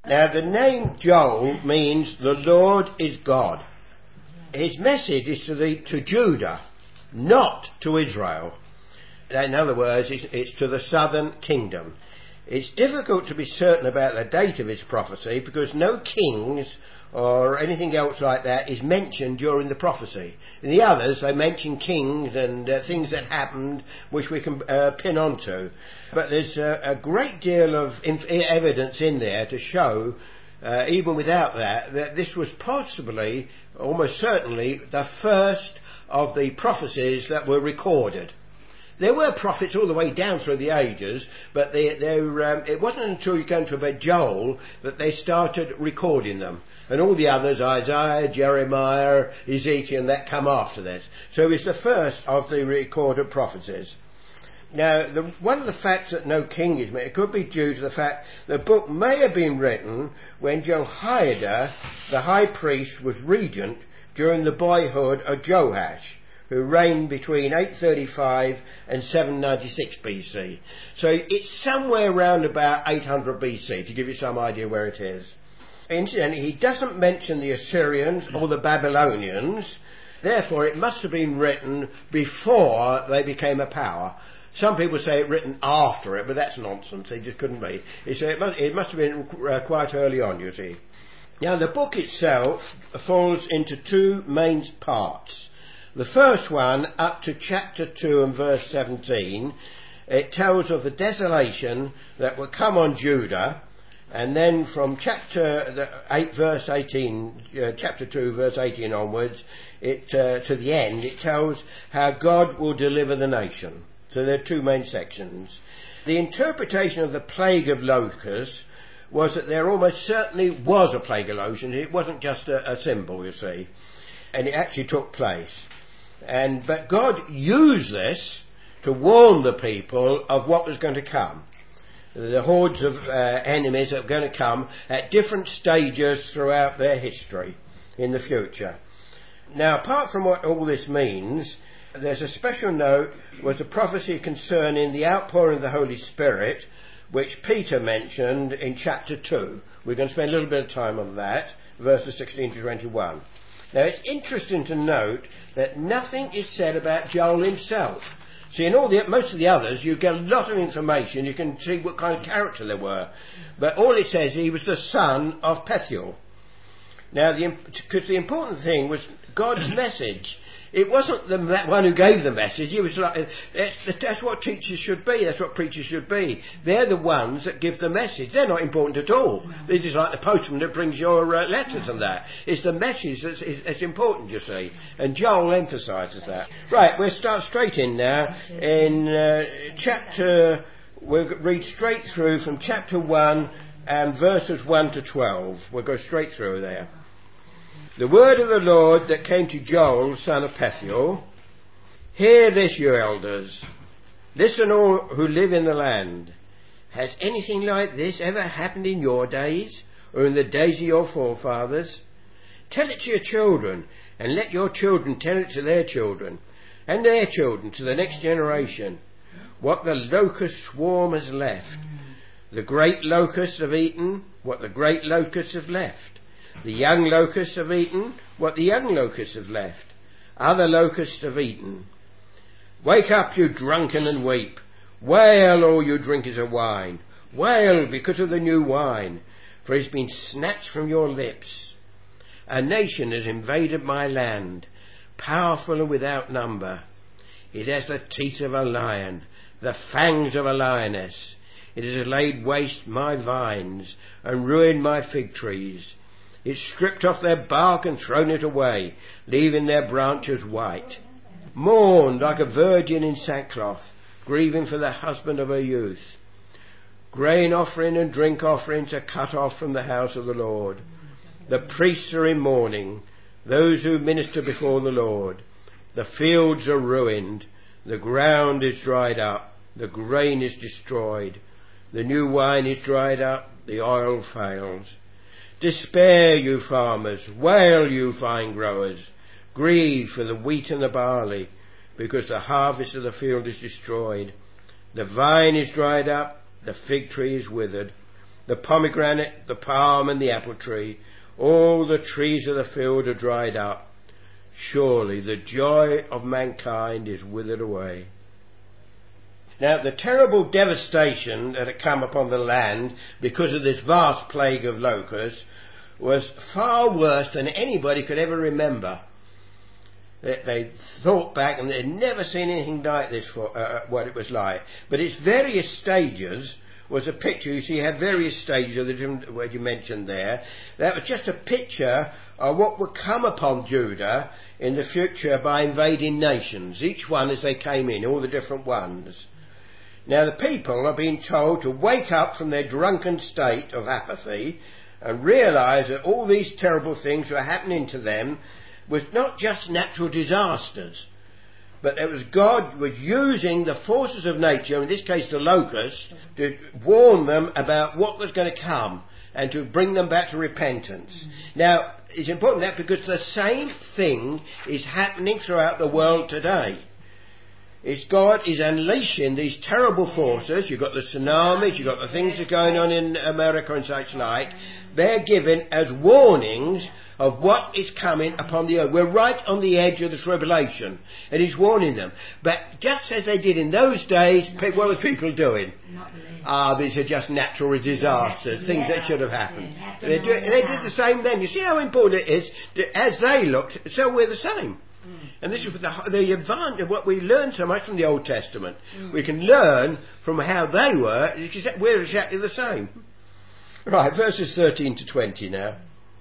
Now, the name Joel means the Lord is God. His message is to Judah, not to Israel. In other words, it's to the southern kingdom. It's difficult to be certain about the date of his prophecy because no kings or anything else like that is mentioned during the prophecy. In the others, they mention kings and things that happened which we can pin onto. But there's a great deal of evidence in there to show, even without that this was possibly, almost certainly, the first of the prophecies that were recorded. There were prophets all the way down through the ages, but it wasn't until you came to about Joel that they started recording them. And all the others, Isaiah, Jeremiah, Ezekiel, that come after this. So it's the first of the recorded prophecies. Now, one of the facts that no king is made, it could be due to the fact the book may have been written when Jehoiada, the high priest, was regent during the boyhood of Joash, who reigned between 835 and 796 BC. So it's somewhere around about 800 BC, to give you some idea where it is. Incidentally, he doesn't mention the Assyrians or the Babylonians, therefore it must have been written before they became a power. Some people say it written after it, but that's nonsense, it just couldn't be. It must have been quite early on, you see. Now, the book itself falls into two main parts. The first one, up to chapter 2 and verse 17, it tells of the desolation that will come on Judah, and then from chapter 8, verse 18, chapter 2, verse 18 onwards, to the end, it tells how God will deliver the nation. So there are two main sections. The interpretation of the plague of locusts was that there almost certainly was a plague of locusts. It wasn't just a symbol, you see, and it actually took place. But God used this to warn the people of what was going to come. The hordes of enemies that were going to come at different stages throughout their history in the future. Now, apart from what all this means, there's a special note was a prophecy concerning the outpouring of the Holy Spirit, which Peter mentioned in chapter 2. We're going to spend a little bit of time on that, verses 16 to 21. Now, it's interesting to note that nothing is said about Joel himself. See, in most of the others, you get a lot of information. You can see what kind of character they were. But all it says, he was the son of Pethuel. Now, because the important thing was God's message. It wasn't the one who gave the message. It was like, that's what teachers should be. That's what preachers should be. They're the ones that give the message. They're not important at all. They're just like the postman that brings your letters and that. It's the message that's important, you see. And Joel emphasises that. Right, we'll start straight in now. In we'll read straight through from chapter 1 and verses 1 to 12. We'll go straight through there. The word of the Lord that came to Joel, son of Pethuel. Hear this, you elders. Listen, all who live in the land. Has anything like this ever happened in your days, or in the days of your forefathers? Tell it to your children, and let your children tell it to their children, and their children to the next generation. What the locust swarm has left. The great locusts have eaten what the great locusts have left. The young locusts have eaten what the young locusts have left. Other locusts have eaten. Wake up, you drunken, and weep. Wail, all you drinkers of wine. Wail because of the new wine, for it has been snatched from your lips. A nation has invaded my land, powerful and without number. It has the teeth of a lion, the fangs of a lioness. It has laid waste my vines and ruined my fig trees. It stripped off their bark and thrown it away, leaving their branches white. Mourned like a virgin in sackcloth, grieving for the husband of her youth. Grain offering and drink offerings are cut off from the house of the Lord. The priests are in mourning, those who minister before the Lord. The fields are ruined, the ground is dried up, the grain is destroyed. The new wine is dried up, the oil fails. Despair, you farmers, wail, you vine growers, grieve for the wheat and the barley, because the harvest of the field is destroyed. The vine is dried up, the fig tree is withered, the pomegranate, the palm and the apple tree, all the trees of the field are dried up. Surely the joy of mankind is withered away. Now, the terrible devastation that had come upon the land because of this vast plague of locusts was far worse than anybody could ever remember. They thought back and they'd never seen anything like this for what it was like. But its various stages was a picture. You see, you had various stages of the different words you mentioned there. That was just a picture of what would come upon Judah in the future by invading nations, each one as they came in, all the different ones. Now the people are being told to wake up from their drunken state of apathy and realise that all these terrible things were happening to them was not just natural disasters, but it was God was using the forces of nature, in this case the locusts, to warn them about what was going to come and to bring them back to repentance. Now, it's important that because the same thing is happening throughout the world today. It's God is unleashing these terrible forces. You've got the tsunamis, you've got the things that are going on in America and such like. They're given as warnings of what is coming upon the earth. We're right on the edge of the tribulation, and he's warning them. But just as they did in those days, what are people doing? These are just natural disasters, things that should have happened. They did the same then. You see how important it is that as they looked, so we're the same. And this is the advantage of what we learn so much from the Old Testament. We can learn from how they were. We're exactly the same. Right, verses 13 to 20 now.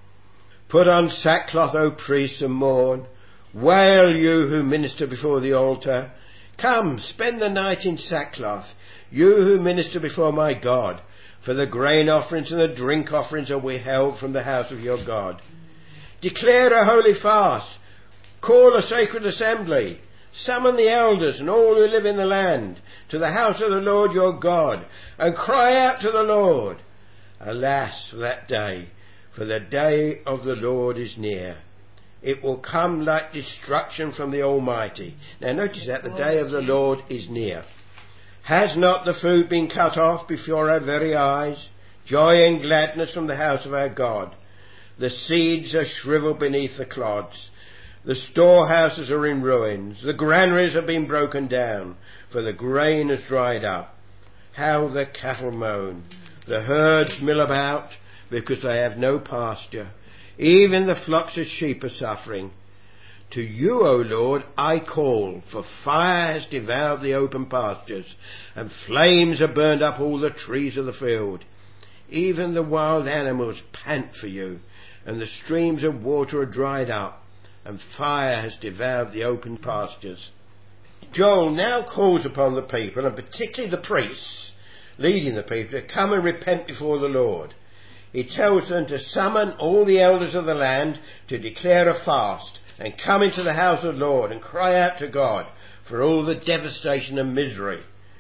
Put on sackcloth, O priests, and mourn. Wail, you who minister before the altar. Come, spend the night in sackcloth, you who minister before my God. For the grain offerings and the drink offerings are withheld from the house of your God. Declare a holy fast. Call a sacred assembly. Summon the elders and all who live in the land to the house of the Lord your God, and cry out to the Lord. Alas for that day, for the day of the Lord is near. It will come like destruction from the Almighty. Now notice that the day of the Lord is near. Has not the food been cut off before our very eyes? Joy and gladness from the house of our God. The seeds are shriveled beneath the clods. The storehouses are in ruins. The granaries have been broken down, for the grain has dried up. How the cattle moan. The herds mill about, because they have no pasture. Even the flocks of sheep are suffering. To you, O Lord, I call, for fire has devoured the open pastures, and flames have burned up all the trees of the field. Even the wild animals pant for you, and the streams of water are dried up, and fire has devoured the open pastures. Joel now calls upon the people, and particularly the priests, leading the people, to come and repent before the Lord. He tells them to summon all the elders of the land to declare a fast, and come into the house of the Lord and cry out to God for all the devastation and misery.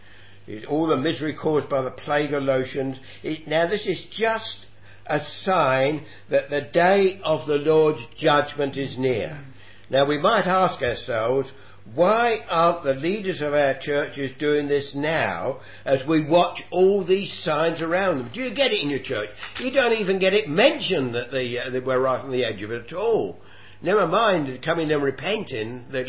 All the misery caused by the plague of locusts. Now this is just a sign that the day of the Lord's judgment is near. Now we might ask ourselves, why aren't the leaders of our churches doing this now as we watch all these signs around them? Do you get it in your church? You don't even get it mentioned that we're right on the edge of it at all. Never mind coming and repenting. When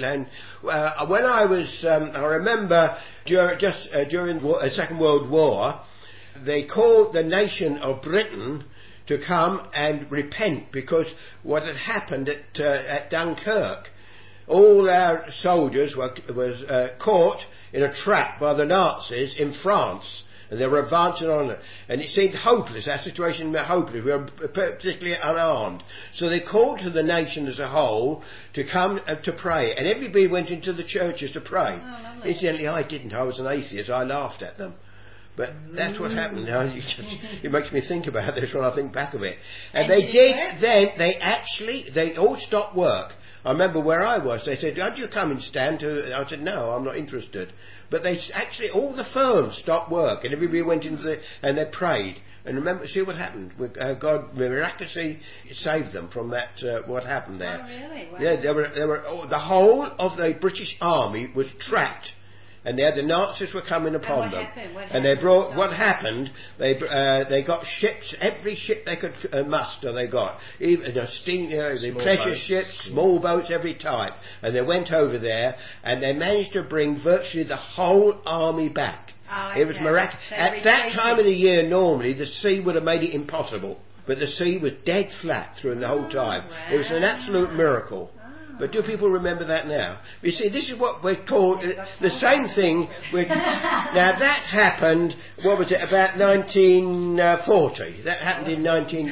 I was, I remember during the Second World War, they called the nation of Britain to come and repent because what had happened at Dunkirk. All our soldiers was caught in a trap by the Nazis in France, and they were advancing on it, and it seemed hopeless. Our situation was hopeless. We were particularly unarmed, so they called to the nation as a whole to come to pray, and everybody went into the churches to pray. Incidentally, I didn't. I was an atheist. I laughed at them. But that's what happened. Now, it makes me think about this when I think back of it. And they did. Then they all stopped work. I remember where I was. They said, "Don't you come and stand to?" I said, "No, I'm not interested." But they actually, all the firms stopped work, and everybody went into and they prayed. And remember, see what happened. God miraculously saved them from that. What happened there? Oh, really? Wow. Yeah, they were. The whole of the British Army was trapped. and the Nazis were coming upon them. And they brought, what happened, they got ships, every ship they could muster they got. Even the pleasure ships, small boats, every type. And they went over there and they managed to bring virtually the whole army back. It was miraculous. At that time of the year, normally, the sea would have made it impossible. But the sea was dead flat through the whole time. Wow. It was an absolute miracle. But do people remember that now? You see, this is what we're called, the same thing. Now that happened, what was it, about 1940. That happened in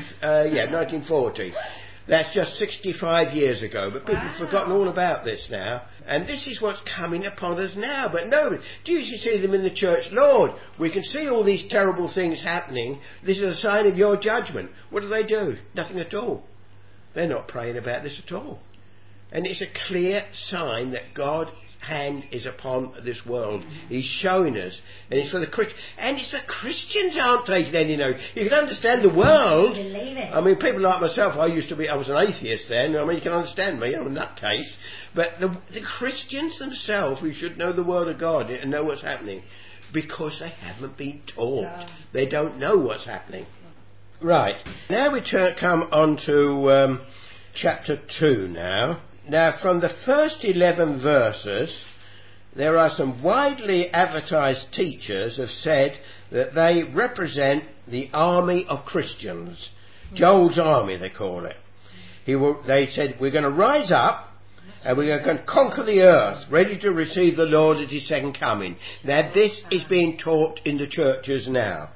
1940. That's just 65 years ago. But people have forgotten all about this now. And this is what's coming upon us now. But no, do you see them in the church? Lord, we can see all these terrible things happening. This is a sign of your judgment. What do? Nothing at all. They're not praying about this at all. And it's a clear sign that God's hand is upon this world. He's showing us. And it's for the Christians. And it's the Christians aren't taking any note. You can understand the world. I mean, people like myself, I was an atheist then. I mean, you can understand me. I'm a nutcase. But the Christians themselves, we should know the Word of God and know what's happening. Because they haven't been taught. No. They don't know what's happening. Right. Now we come on to chapter 2 now. Now, from the first 11 verses, there are some widely advertised teachers have said that they represent the army of Christians. Joel's army, they call it. They said, we're going to rise up and we're going to conquer the earth, ready to receive the Lord at his second coming. Now, this is being taught in the churches now.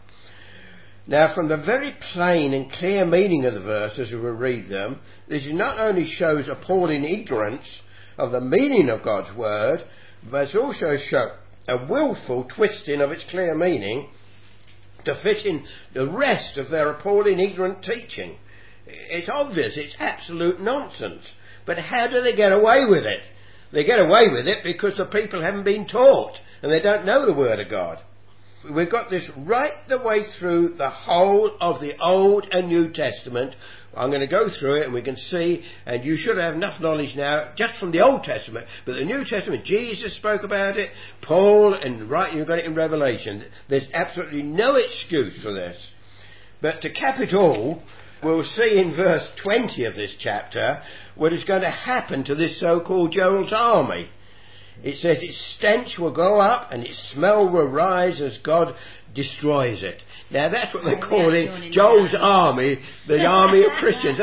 Now, from the very plain and clear meaning of the verses, as we read them, this not only shows appalling ignorance of the meaning of God's word, but it also shows a willful twisting of its clear meaning to fit in the rest of their appalling ignorant teaching. It's obvious, it's absolute nonsense. But how do they get away with it? They get away with it because the people haven't been taught and they don't know the word of God. We've got this right the way through the whole of the Old and New Testament. I'm going to go through it and we can see, and you should have enough knowledge now just from the Old Testament, but the New Testament, Jesus spoke about it, Paul, and right, you've got it in Revelation. There's absolutely no excuse for this. But to cap it all, we'll see in verse 20 of this chapter what is going to happen to this so-called Joel's army. It says its stench will go up and its smell will rise as God destroys it. Now that's what they're calling Joel's army, the army of Christians.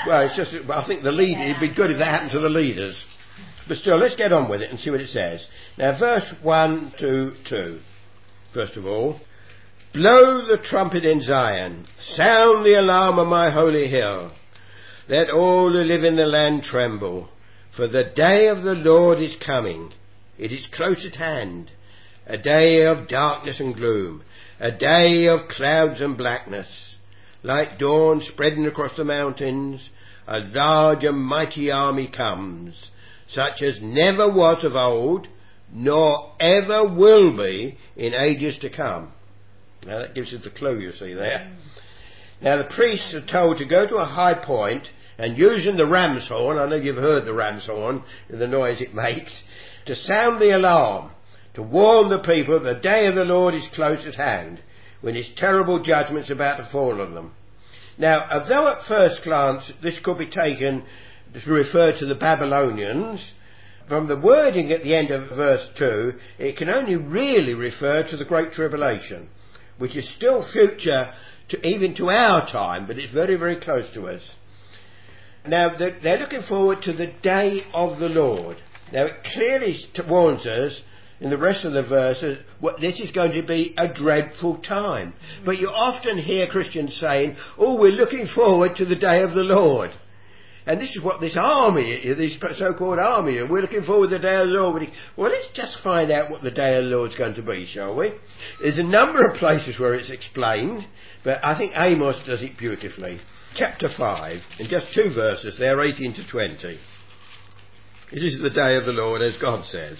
I think the leader, it'd be good if that happened to the leaders. But still, let's get on with it and see what it says. Now verse 1 to 2. First of all, blow the trumpet in Zion, sound the alarm on my holy hill. Let all who live in the land tremble, for the day of the Lord is coming. It is close at hand, a day of darkness and gloom, a day of clouds and blackness. Like dawn spreading across the mountains, a large and mighty army comes, such as never was of old, nor ever will be in ages to come. Now that gives us the clue, you see there. Now the priests are told to go to a high point and using the ram's horn, I know you've heard the ram's horn and the noise it makes, to sound the alarm, to warn the people the day of the Lord is close at hand, when his terrible judgment's about to fall on them. Now, although at first glance this could be taken to refer to the Babylonians, from the wording at the end of verse 2, it can only really refer to the Great Tribulation, which is still future even to our time, but it's very, very close to us. Now, they're looking forward to the day of the Lord. Now, it clearly warns us in the rest of the verses this is going to be a dreadful time. But you often hear Christians saying, we're looking forward to the day of the Lord. And this is what this army, this so-called army, we're looking forward to the day of the Lord. Well, let's just find out what the day of the Lord's going to be, shall we? There's a number of places where it's explained, but I think Amos does it beautifully. Chapter 5, in just 2 verses there, 18 to 20. This is the day of the Lord, as God says.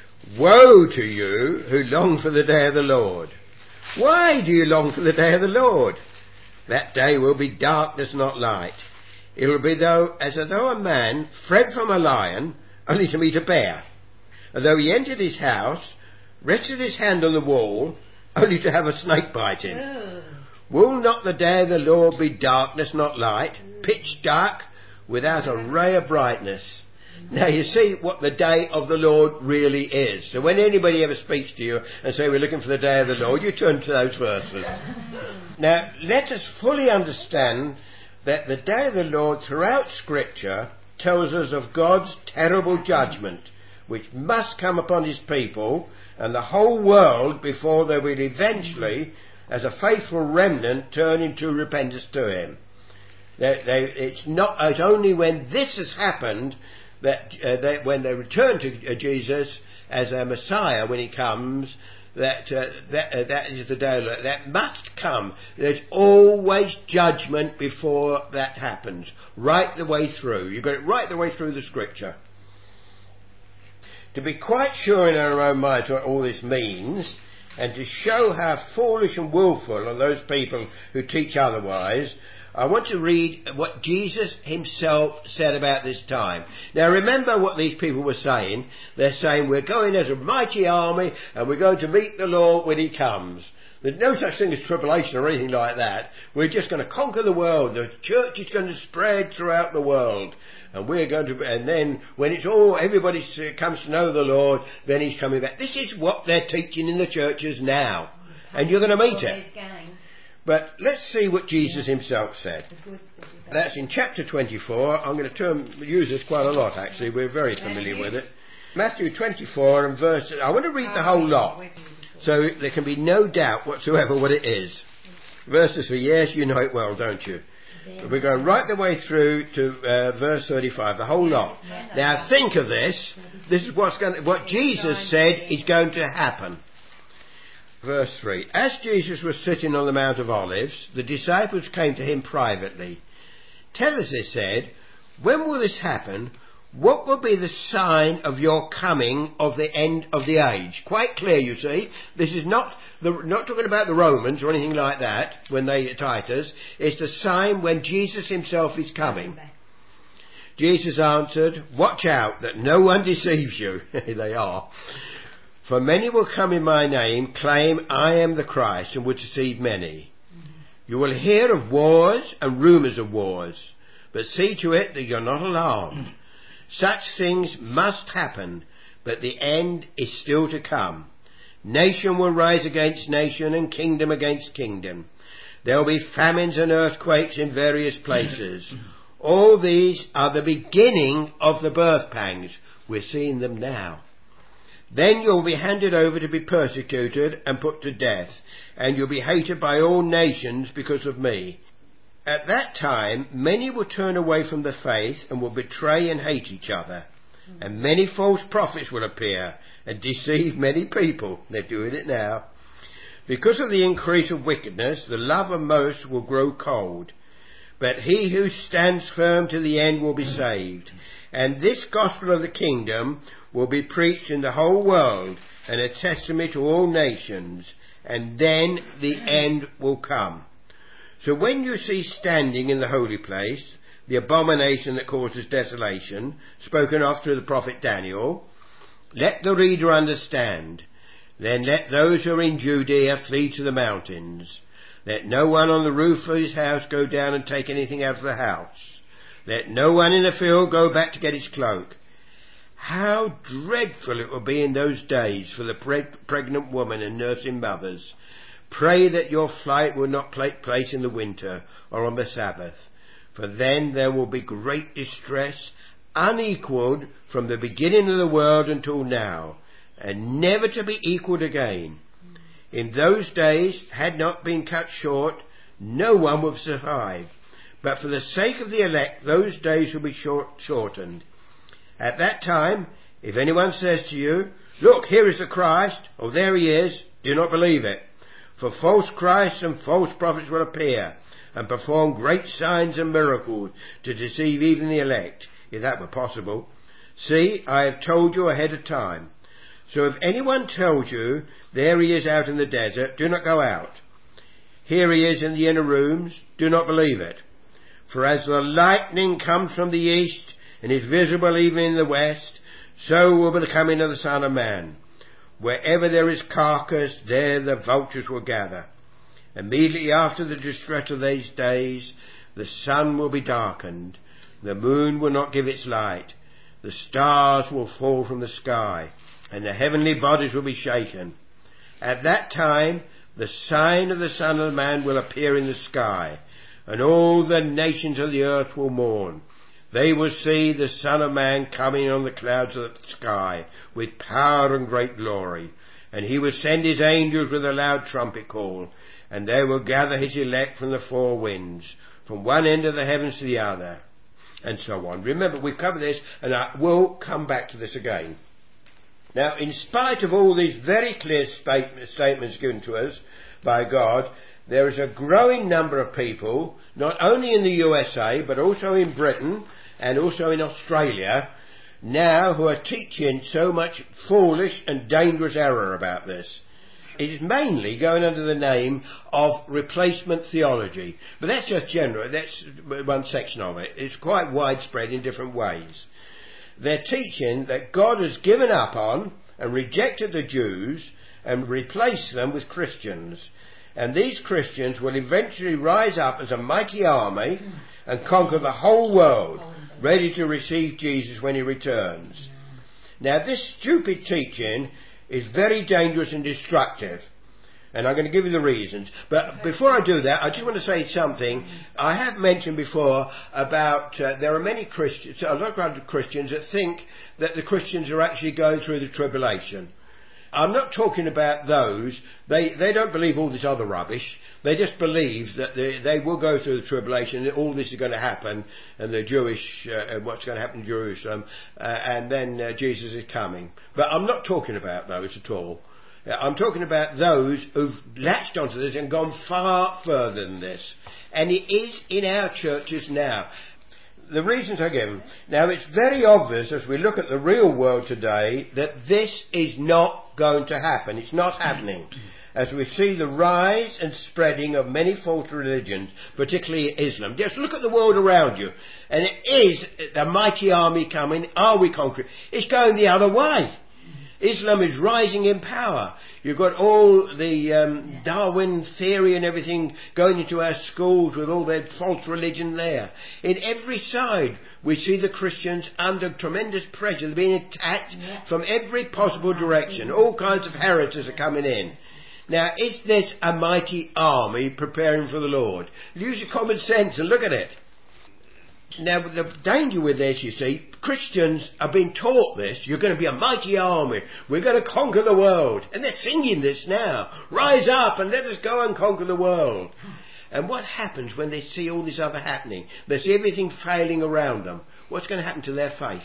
Woe to you who long for the day of the Lord. Why do you long for the day of the Lord? That day will be darkness, not light. It will be as though a man fled from a lion only to meet a bear. And though he entered his house, rested his hand on the wall, only to have a snake bite him. Oh. Will not the day of the Lord be darkness, not light, pitch dark, without a ray of brightness? Now you see what the day of the Lord really is. So when anybody ever speaks to you and say we're looking for the day of the Lord, you turn to those verses. Now let us fully understand that the day of the Lord throughout Scripture tells us of God's terrible judgment, which must come upon his people and the whole world before they will eventually, as a faithful remnant, turn into repentance to him. It's only when this has happened that when they return to Jesus as a Messiah when he comes, that is the day that must come. There's always judgment before that happens, right the way through. You've got it right the way through the Scripture. To be quite sure in our own minds what all this means, and to show how foolish and willful are those people who teach otherwise, I want to read what Jesus himself said about this time. Now remember what these people were saying. They're saying we're going as a mighty army and we're going to meet the Lord when he comes. There's no such thing as tribulation or anything like that. We're just going to conquer the world. The church is going to spread throughout the world. And we're going to, and then when it's all, everybody comes to know the Lord, then he's coming back. This is what they're teaching in the churches now. And you're going to meet it. But let's see what Jesus himself said. That's in chapter 24. I'm going to use this quite a lot actually. We're very familiar with it. Matthew 24 and verse, I want to read the whole lot so there can be no doubt whatsoever what it is. Verses 3, yes, you know it well, don't you? But we're going right the way through to verse 35, the whole lot. Now think of this. This is what Jesus said is going to happen. Verse 3. As Jesus was sitting on the Mount of Olives, the disciples came to him privately. Tell us, they said, when will this happen? What will be the sign of your coming of the end of the age? Quite clear, you see. This is not talking about the Romans or anything like that when they Titus. It's the sign when Jesus himself is coming. Jesus answered, watch out that no one deceives you. They are. For many will come in my name, claim I am the Christ, and will deceive many. You will hear of wars and rumours of wars, but see to it that you're not alarmed. Such things must happen, but the end is still to come. Nation will rise against nation and kingdom against kingdom. There will be famines and earthquakes in various places. All these are the beginning of the birth pangs. We're seeing them now. Then you'll be handed over to be persecuted and put to death, and you'll be hated by all nations because of me. At that time, many will turn away from the faith and will betray and hate each other. And many false prophets will appear and deceive many people. They're doing it now. Because of the increase of wickedness, the love of most will grow cold. But he who stands firm to the end will be saved. And this gospel of the kingdom will be preached in the whole world and a testimony to all nations. And then the end will come. So when you see standing in the holy place the abomination that causes desolation, spoken of through the prophet Daniel, let the reader understand. Then let those who are in Judea flee to the mountains. Let no one on the roof of his house go down and take anything out of the house. Let no one in the field go back to get his cloak. How dreadful it will be in those days for the pregnant woman and nursing mothers. Pray that your flight will not take place in the winter or on the Sabbath, for then there will be great distress, unequalled from the beginning of the world until now, and never to be equalled again. In those days, had not been cut short, no one would survive. But for the sake of the elect, those days will be shortened. At that time, if anyone says to you, look, here is the Christ, or there he is, do not believe it. For false Christs and false prophets will appear and perform great signs and miracles to deceive even the elect, if that were possible. See, I have told you ahead of time. So if anyone tells you, there he is out in the desert, do not go out. Here he is in the inner rooms, do not believe it. For as the lightning comes from the east and is visible even in the west, so will be the coming of the Son of Man. Wherever there is carcass, there the vultures will gather. Immediately after the distress of these days, the sun will be darkened, the moon will not give its light, the stars will fall from the sky, and the heavenly bodies will be shaken. At that time, the sign of the Son of Man will appear in the sky, and all the nations of the earth will mourn. They will see the Son of Man coming on the clouds of the sky with power and great glory. And he will send his angels with a loud trumpet call, and they will gather his elect from the four winds, from one end of the heavens to the other, and so on. Remember, we've covered this, and I will come back to this again. Now, in spite of all these very clear statements given to us by God, there is a growing number of people, not only in the USA, but also in Britain and also in Australia, now who are teaching so much foolish and dangerous error about this. It is mainly going under the name of replacement theology. But that's just general, that's one section of it. It's quite widespread in different ways. They're teaching that God has given up on and rejected the Jews and replaced them with Christians. And these Christians will eventually rise up as a mighty army and conquer the whole world, ready to receive Jesus when he returns. Now, this stupid teaching is very dangerous and destructive, and I'm going to give you the reasons. But before I do that, I just want to say something. I have mentioned before about there are many Christians, a lot of Christians that think that the Christians are actually going through the tribulation. I'm not talking about those. They don't believe all this other rubbish. They just believe that they will go through the tribulation, that all this is going to happen, and the Jewish, what's going to happen in Jerusalem, and then Jesus is coming. But I'm not talking about those at all. I'm talking about those who've latched onto this and gone far further than this. And it is in our churches now. The reasons I give them. Now, it's very obvious as we look at the real world today that this is not going to happen. It's not happening. As we see the rise and spreading of many false religions, particularly Islam. Just look at the world around you. And it is the mighty army coming. Are we conquering? It's going the other way. Islam is rising in power. You've got all the Darwin theory and everything going into our schools with all their false religion there. In every side we see the Christians under tremendous pressure. They're being attacked from every possible direction. All kinds of heretics are coming in. Now, is this a mighty army preparing for the Lord? Use your common sense and look at it. Now, the danger with this, you see, Christians are being taught this. You're going to be a mighty army. We're going to conquer the world. And they're singing this now. Rise up and let us go and conquer the world. And what happens when they see all this other happening? They see everything failing around them. What's going to happen to their faith?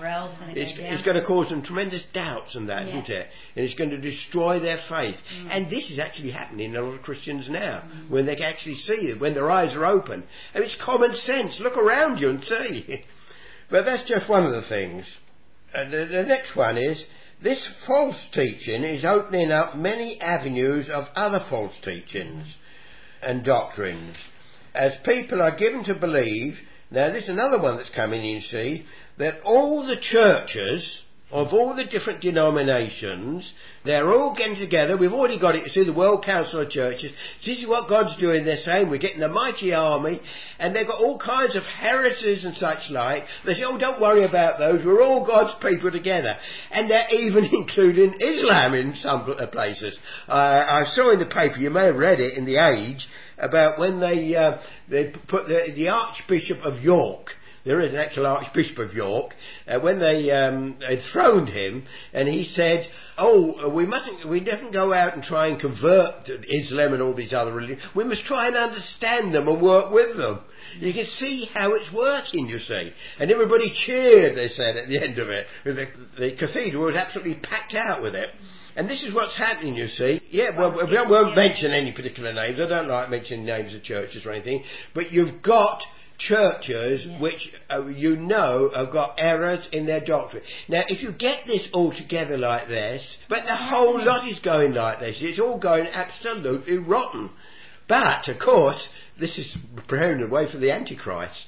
It's going to cause them tremendous doubts and that, isn't it? And it's going to destroy their faith. And this is actually happening in a lot of Christians now, when they can actually see it, when their eyes are open. And it's common sense. Look around you and see. But that's just one of the things. The next one is, this false teaching is opening up many avenues of other false teachings and doctrines. As people are given to believe. Now, this is another one that's coming in, you see, that all the churches of all the different denominations, they're all getting together. We've already got it, you see, the World Council of Churches. This is what God's doing. They're saying we're getting a mighty army, and they've got all kinds of heresies and such like. They say, oh, don't worry about those. We're all God's people together. And they're even including Islam in some places. I saw in the paper, you may have read it in The Age, about when they put the Archbishop of York. There is an actual Archbishop of York. When they enthroned him, and he said, "Oh, we mustn't go out and try and convert Islam and all these other religions. We must try and understand them and work with them." You can see how it's working, you see. And everybody cheered, they said, at the end of it. The cathedral was absolutely packed out with it. And this is what's happening, you see. Yeah, well, we won't mention any particular names. I don't like mentioning names of churches or anything. But you've got churches which you know have got errors in their doctrine. Now, if you get this all together like this, but the whole lot is going like this, it's all going absolutely rotten. But, of course, this is preparing the way for the Antichrist.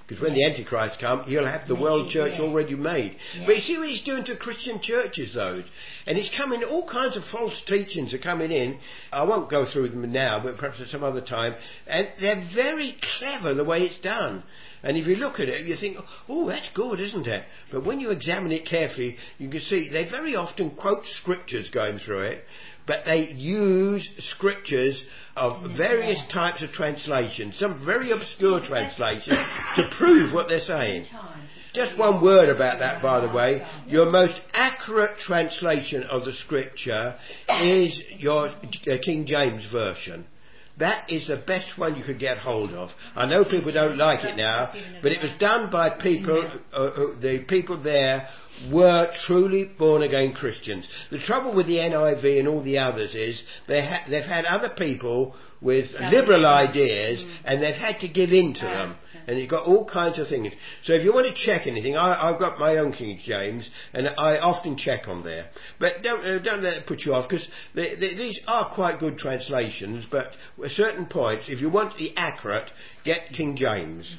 Because when the Antichrist comes, he'll have the world church already made. But you see what he's doing to Christian churches, though. And it's coming, all kinds of false teachings are coming in. I won't go through them now, but perhaps at some other time. And they're very clever the way it's done. And if you look at it, you think, oh, that's good, isn't it? But when you examine it carefully, you can see they very often quote scriptures going through it, but they use scriptures of various types of translations, some very obscure translations, to prove what they're saying. Just one word about that, by the way. Your most accurate translation of the scripture is your King James Version. That is the best one you could get hold of. I know people don't like it now, but it was done by people, the people there were truly born-again Christians. The trouble with the NIV and all the others is they've had other people with liberal ideas, and they've had to give in to them. And you've got all kinds of things. So if you want to check anything, I've got my own King James, and I often check on there. But don't let it put you off, because these are quite good translations, but at certain points, if you want the accurate, get King James.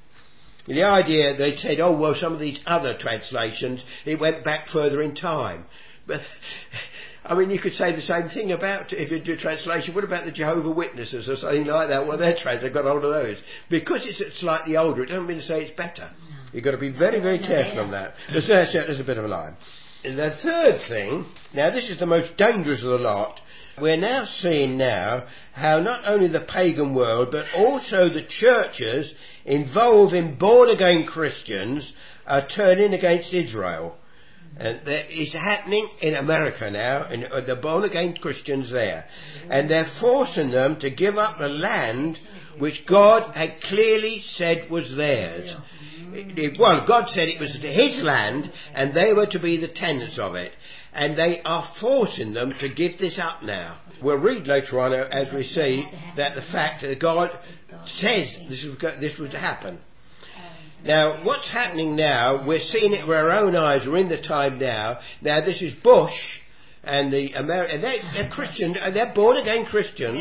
The idea, they said, oh, well, some of these other translations, it went back further in time. But, I mean, you could say the same thing about, if you do translation, what about the Jehovah's Witnesses or something like that? Well, they've got hold of those. Because it's slightly older, it doesn't mean to say it's better. You've got to be very, very careful on that. There's a bit of a line. The third thing, now this is the most dangerous of the lot. We're now seeing how not only the pagan world, but also the churches involved in born-again Christians are turning against Israel. And it's happening in America now, in the born-again Christians there. And they're forcing them to give up the land which God had clearly said was theirs. Well, God said it was His land, and they were to be the tenants of it. And they are forcing them to give this up now. We'll read later on, as we see, that the fact that God says this was to happen. Now, what's happening now, we're seeing it with our own eyes, we're in the time now. Now, this is Bush and the American, they're Christians, and they're born-again Christians.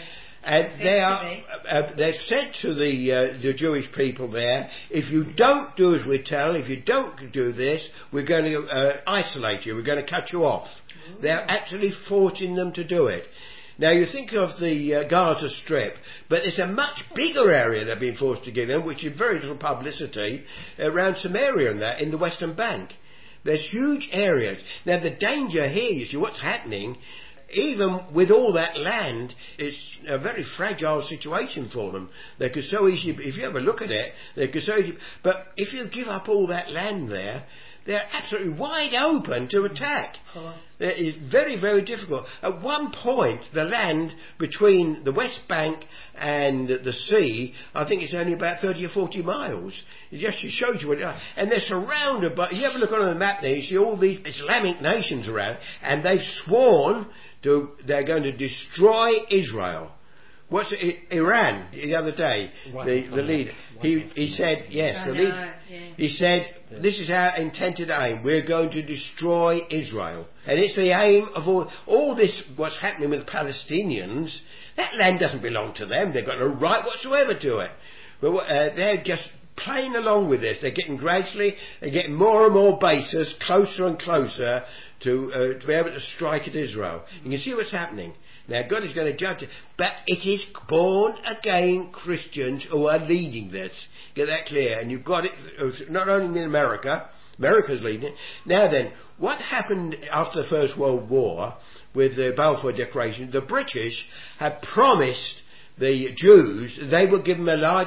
And they've said to the Jewish people there, if you don't do as we tell, if you don't do this, we're going to isolate you, we're going to cut you off. Ooh. They're actually forcing them to do it. Now you think of the Gaza Strip, but there's a much bigger area they're being forced to give them, which is very little publicity, around Samaria and that, in the Western Bank. There's huge areas. Now the danger here, you see, what's happening, even with all that land, it's a very fragile situation for them. They could so easily, if you ever look at it, they could so easily, but if you give up all that land there, they're absolutely wide open to attack. Of course. It is very, very difficult. At one point, the land between the West Bank and the sea, I think it's only about 30 or 40 miles. It just shows you what it is. And they're surrounded by, you have a look on the map there, you see all these Islamic nations around, and they've sworn they're going to destroy Israel. What's it, Iran the other day, the leader, he said, yes, the leader, he said, this is our intended aim, we're going to destroy Israel. And it's the aim of all this, what's happening with the Palestinians. That land doesn't belong to them, they've got no right whatsoever to it. But they're just playing along with this, they're getting more and more bases, closer and closer to be able to strike at Israel. You can see what's happening. Now God is going to judge it, but it is born again Christians who are leading this. Get that clear. And you've got it not only in America's leading it. Now then, what happened after the First World War with the Balfour Declaration? The British had promised the Jews they would give them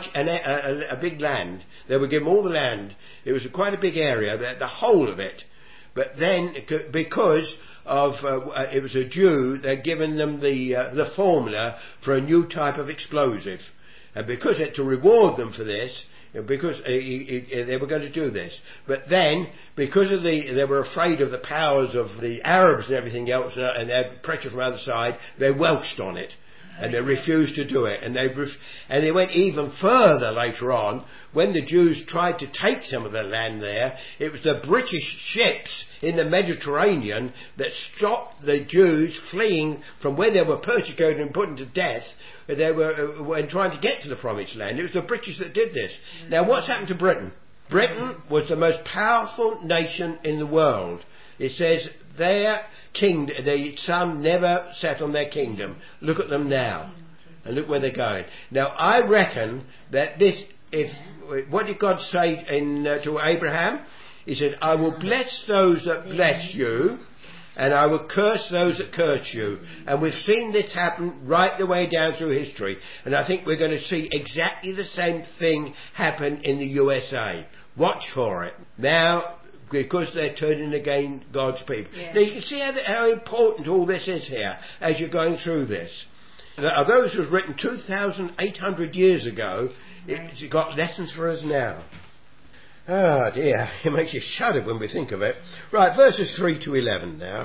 a big land. They would give them all the land. It was quite a big area, the whole of it. But then, because of it was a Jew, they'd given them the formula for a new type of explosive, and because to reward them for this, because they were going to do this. But then, because of they were afraid of the powers of the Arabs and everything else, and they had pressure from the other side, they welched on it. and they refused to do it. And they went even further later on. When the Jews tried to take some of the land there, it was the British ships in the Mediterranean that stopped the Jews fleeing from where they were persecuted and put to death. They were when trying to get to the Promised Land. It was the British that did this. Now, what's happened to Britain? Britain was the most powerful nation in the world. It says their the sun never set on their kingdom. Look at them now, and look where they're going. Now, I reckon that what did God say to Abraham? He said, "I will bless those that bless you, and I will curse those that curse you." And we've seen this happen right the way down through history. And I think we're going to see exactly the same thing happen in the USA. Watch for it. Now, because they're turning against God's people. Yeah. Now you can see how important all this is here as you're going through this. Those was written 2,800 years ago. It's got lessons for us now. Ah dear, it makes you shudder when we think of it. Right, verses 3 to 11 now.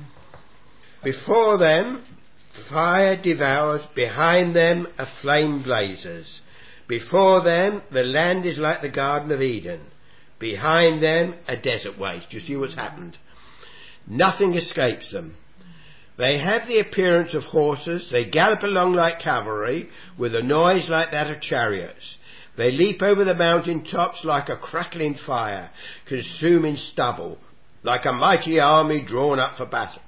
Before them fire devours, behind them a flame blazes. Before them the land is like the Garden of Eden. Behind them a desert waste. You see what's happened? Nothing escapes them. They have the appearance of horses. They gallop along like cavalry, with a noise like that of chariots. They leap over the mountain tops like a crackling fire, consuming stubble, like a mighty army drawn up for battle.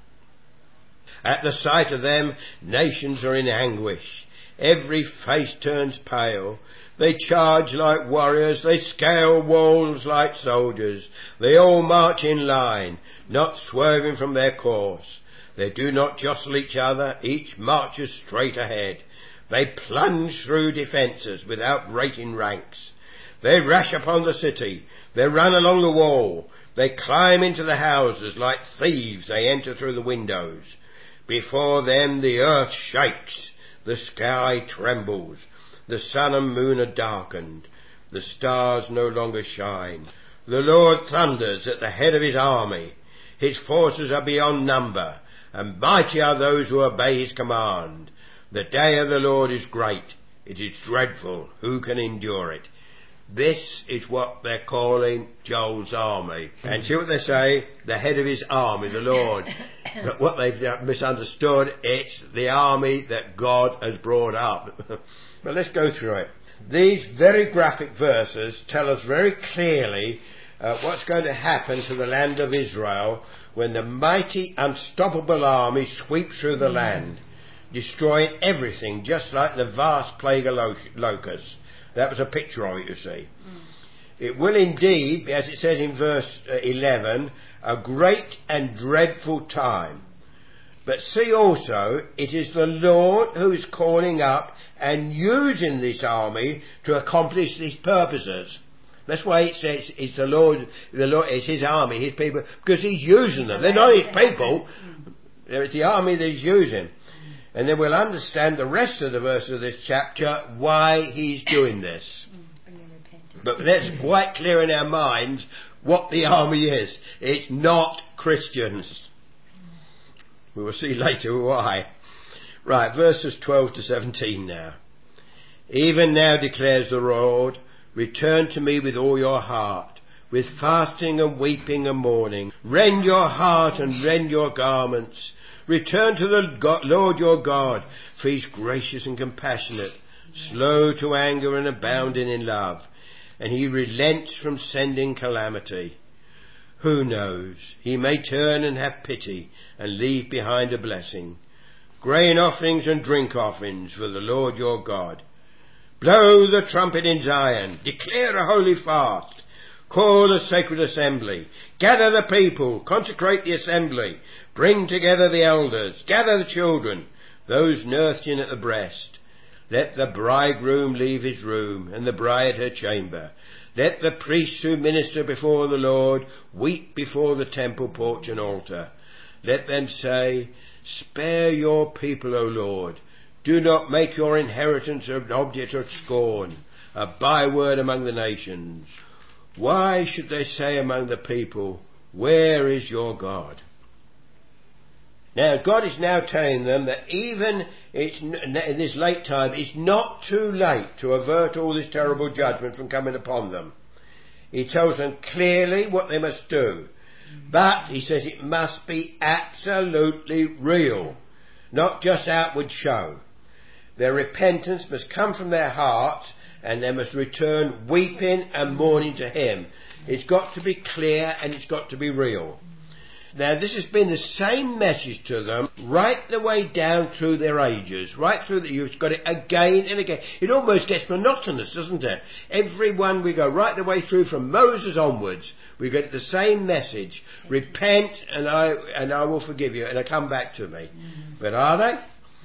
At the sight of them, nations are in anguish. Every face turns pale. They charge like warriors, they scale walls like soldiers. They all march in line, not swerving from their course. They do not jostle each other, each marches straight ahead. They plunge through defences without breaking ranks. They rush upon the city, they run along the wall. They climb into the houses like thieves, they enter through the windows. Before them the earth shakes, the sky trembles. The sun and moon are darkened. The stars no longer shine. The Lord thunders at the head of his army. His forces are beyond number, and mighty are those who obey his command. The day of the Lord is great. It is dreadful. Who can endure it? This is what they're calling Joel's army. And see what they say? The head of his army, the Lord. But what they've misunderstood, it's the army that God has brought up. But let's go through it. These very graphic verses tell us very clearly what's going to happen to the land of Israel when the mighty, unstoppable army sweeps through the land, destroying everything, just like the vast plague of locusts. That was a picture of it, you see. It will indeed, as it says in verse 11, a great and dreadful time. But see also, it is the Lord who is calling up and using this army to accomplish these purposes. That's why it says it's the Lord, it's his army, his people, because he's using them. They're not his people. It's the army that he's using. And then we'll understand the rest of the verse of this chapter, why he's doing this. But that's quite clear in our minds what the army is. It's not Christians. We will see later why. Right, verses 12 to 17 now. Even now declares the Lord, return to me with all your heart, with fasting and weeping and mourning. Rend your heart and rend your garments. Return to the Lord your God, for he is gracious and compassionate, slow to anger and abounding in love, and he relents from sending calamity. Who knows? He may turn and have pity and leave behind a blessing. Grain offerings and drink offerings for the Lord your God. Blow the trumpet in Zion. Declare a holy fast. Call a sacred assembly. Gather the people. Consecrate the assembly. Bring together the elders. Gather the children, those nursing at the breast. Let the bridegroom leave his room and the bride her chamber. Let the priests who minister before the Lord weep before the temple porch and altar. Let them say, spare your people, O Lord. Do not make your inheritance an object of scorn, a byword among the nations. Why should they say among the people, where is your God? Now God is now telling them that even in this late time, it's not too late to avert all this terrible judgment from coming upon them. He tells them clearly what they must do. But, he says, it must be absolutely real, not just outward show. Their repentance must come from their hearts, and they must return weeping and mourning to Him. It's got to be clear and it's got to be real. Now, this has been the same message to them right the way down through their ages. Right through you've got it again and again. It almost gets monotonous, doesn't it? Every one we go right the way through from Moses onwards. We get the same message. Repent and I will forgive you, and I come back to me. But are they?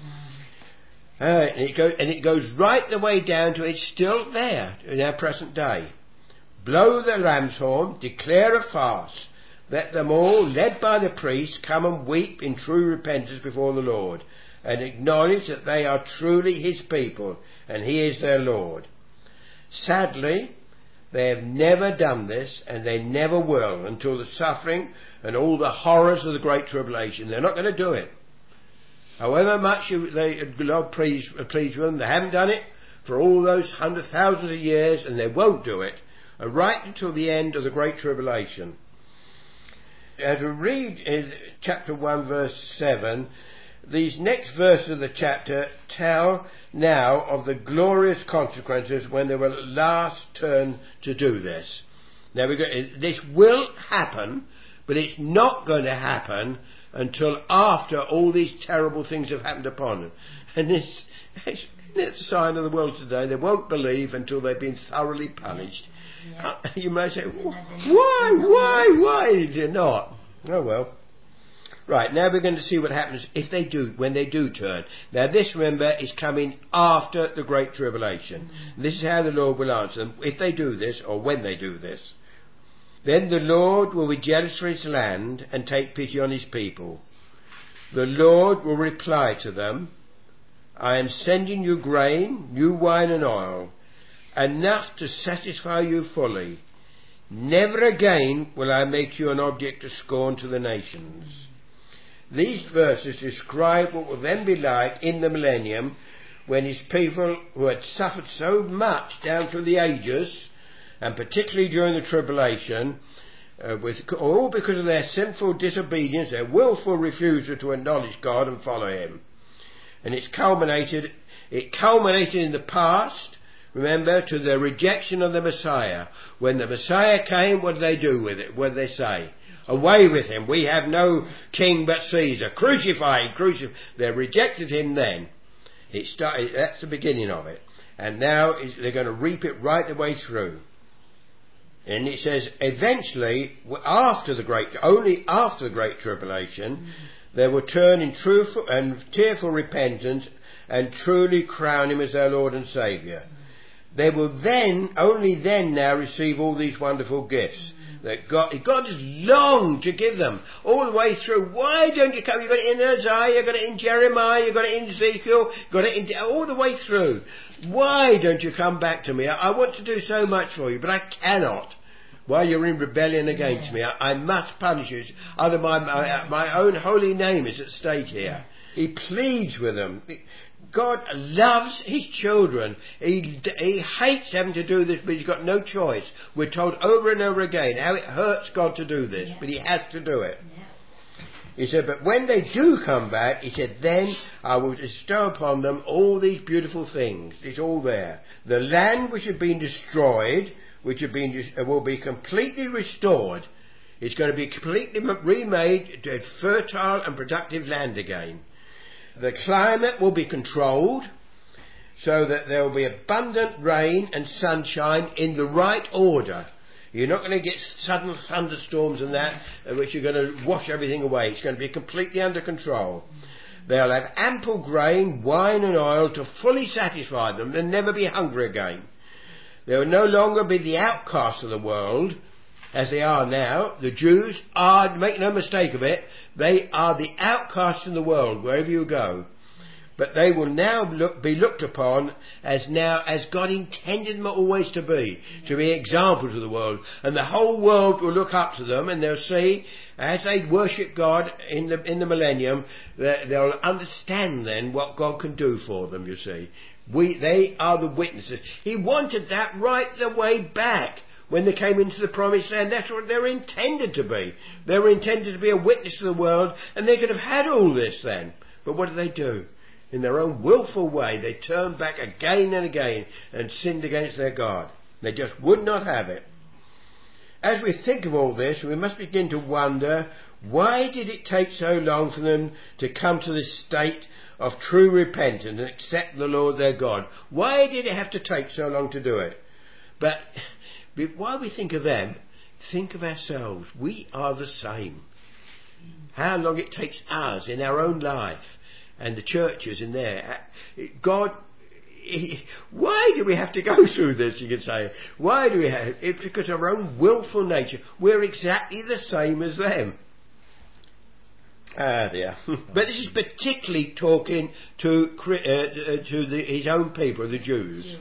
And it goes right the way down to it's still there in our present day. Blow the ram's horn, declare a fast. Let them all, led by the priest, come and weep in true repentance before the Lord, and acknowledge that they are truly His people, and He is their Lord. Sadly, they have never done this, and they never will, until the suffering and all the horrors of the Great Tribulation. They're not going to do it. However much God pleased with them, they haven't done it for all those thousands of years, and they won't do it, right until the end of the Great Tribulation. As we read in chapter 1 verse 7, these next verses of the chapter tell now of the glorious consequences when they will at last turn to do this. Now this will happen, but it's not going to happen until after all these terrible things have happened upon them. And it's a sign of the world today. They won't believe until they've been thoroughly punished. Yeah. You may say, why did not? Oh well. Right, now we're going to see what happens when they do turn. Now this, remember, is coming after the Great Tribulation. This is how the Lord will answer them if they do this, or when they do this. Then the Lord will be jealous for His land and take pity on His people. The Lord will reply to them, I am sending you grain, new wine and oil, enough to satisfy you fully. Never again will I make you an object of scorn to the nations. These verses describe what will then be like in the millennium, when His people who had suffered so much down through the ages, and particularly during the tribulation, all because of their sinful disobedience, their willful refusal to acknowledge God and follow Him. And it culminated in the past, remember, to the rejection of the Messiah. When the Messiah came, what did they do with it? What did they say? Away with Him. We have no king but Caesar. Crucify Him. They rejected Him then. That's the beginning of it. And now they're going to reap it right the way through. And it says, eventually, only after the Great Tribulation, they will turn in truthful and tearful repentance and truly crown Him as their Lord and Saviour. They will only then now receive all these wonderful gifts that God has longed to give them all the way through. Why don't you come? You've got it in Isaiah, you've got it in Jeremiah, you've got it in Ezekiel, you've got it all the way through. Why don't you come back to me? I want to do so much for you, but I cannot. While you're in rebellion against me, I must punish you. Either my own holy name is at stake here. He pleads with them. God loves His children. He hates having to do this, but He's got no choice. We're told over and over again how it hurts God to do this, but He has to do it. He said, but when they do come back, He said, then I will bestow upon them all these beautiful things. It's all there. The land which had been destroyed, will be completely restored. It's going to be completely remade to a fertile and productive land again. The climate will be controlled so that there will be abundant rain and sunshine in the right order. You're not going to get sudden thunderstorms and that, which are going to wash everything away. It's going to be completely under control. They'll have ample grain, wine and oil to fully satisfy them. They'll never be hungry again. They will no longer be the outcasts of the world, as they are now. The Jews are, make no mistake of it, they are the outcasts in the world, wherever you go. But they will now be looked upon as God intended them always to be examples of the world. And the whole world will look up to them, and they'll see as they worship God in the millennium, they'll understand then what God can do for them, you see. They are the witnesses. He wanted that right the way back when they came into the promised land. That's what they were intended to be. They were intended to be a witness to the world, and they could have had all this then. But what do? In their own willful way, they turned back again and again and sinned against their God. They just would not have it. As we think of all this, we must begin to wonder, why did it take so long for them to come to this state of true repentance and accept the Lord their God? Why did it have to take so long to do it? But while we think of them, think of ourselves. We are the same. How long it takes us in our own life and the churches in there. God, why do we have to go through this, you could say? Why do we have it? Because of our own willful nature. We're exactly the same as them. Ah dear. But this is particularly talking to his own people, the Jews.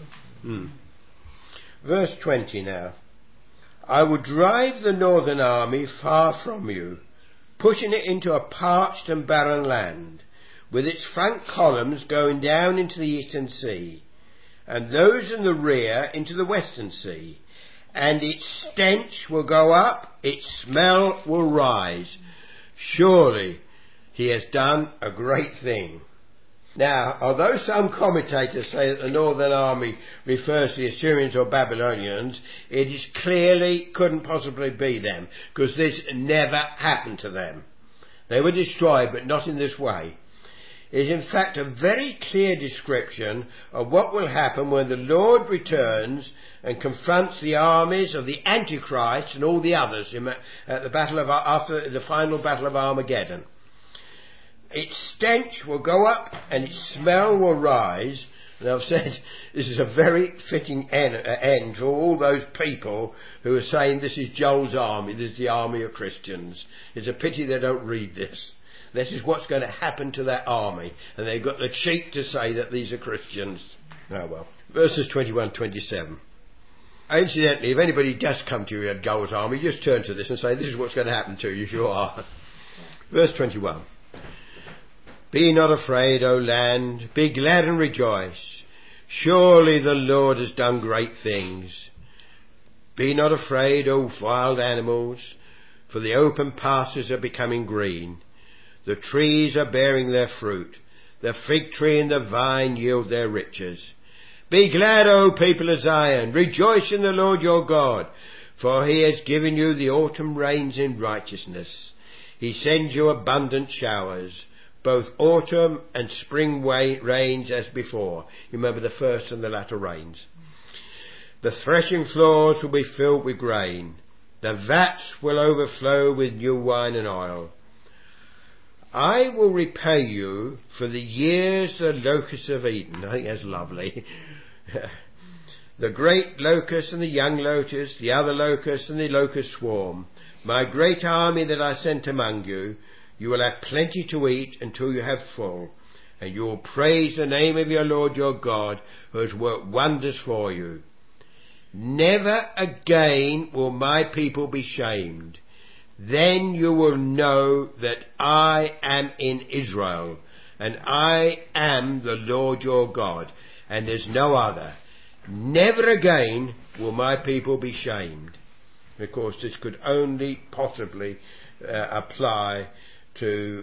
Verse 20 now. I will drive the northern army far from you, pushing it into a parched and barren land, with its front columns going down into the eastern sea, and those in the rear into the western sea. And its stench will go up, its smell will rise. Surely he has done a great thing. Now, although some commentators say that the northern army refers to the Assyrians or Babylonians, it is clearly couldn't possibly be them, because this never happened to them. They were destroyed, but not in this way. It is in fact a very clear description of what will happen when the Lord returns and confronts the armies of the Antichrist and all the others at the after the final battle of Armageddon. Its stench will go up and its smell will rise. And I've said this is a very fitting end for all those people who are saying this is Joel's army, this is the army of Christians. It's a pity they don't read this. This is what's going to happen to that army. And they've got the cheek to say that these are Christians. Oh well. Verses 21-27. Incidentally, if anybody does come to you at Joel's army, just turn to this and say, this is what's going to happen to you if you are. Verse 21. Be not afraid, O land, be glad and rejoice. Surely the Lord has done great things. Be not afraid, O wild animals, for the open pastures are becoming green. The trees are bearing their fruit. The fig tree and the vine yield their riches. Be glad, O people of Zion, rejoice in the Lord your God, for he has given you the autumn rains in righteousness. He sends you abundant showers, both autumn and spring rains as before. You remember the first and the latter rains. The threshing floors will be filled with grain. The vats will overflow with new wine and oil. I will repay you for the years the locusts have eaten. I think that's lovely. The great locust and the young locust, the other locust and the locust swarm, my great army that I sent among you. You will have plenty to eat until you have full, and you will praise the name of your Lord your God, who has worked wonders for you. Never again will my people be shamed. Then you will know that I am in Israel, and I am the Lord your God, and there's no other. Never again will my people be shamed. Of course, this could only possibly apply to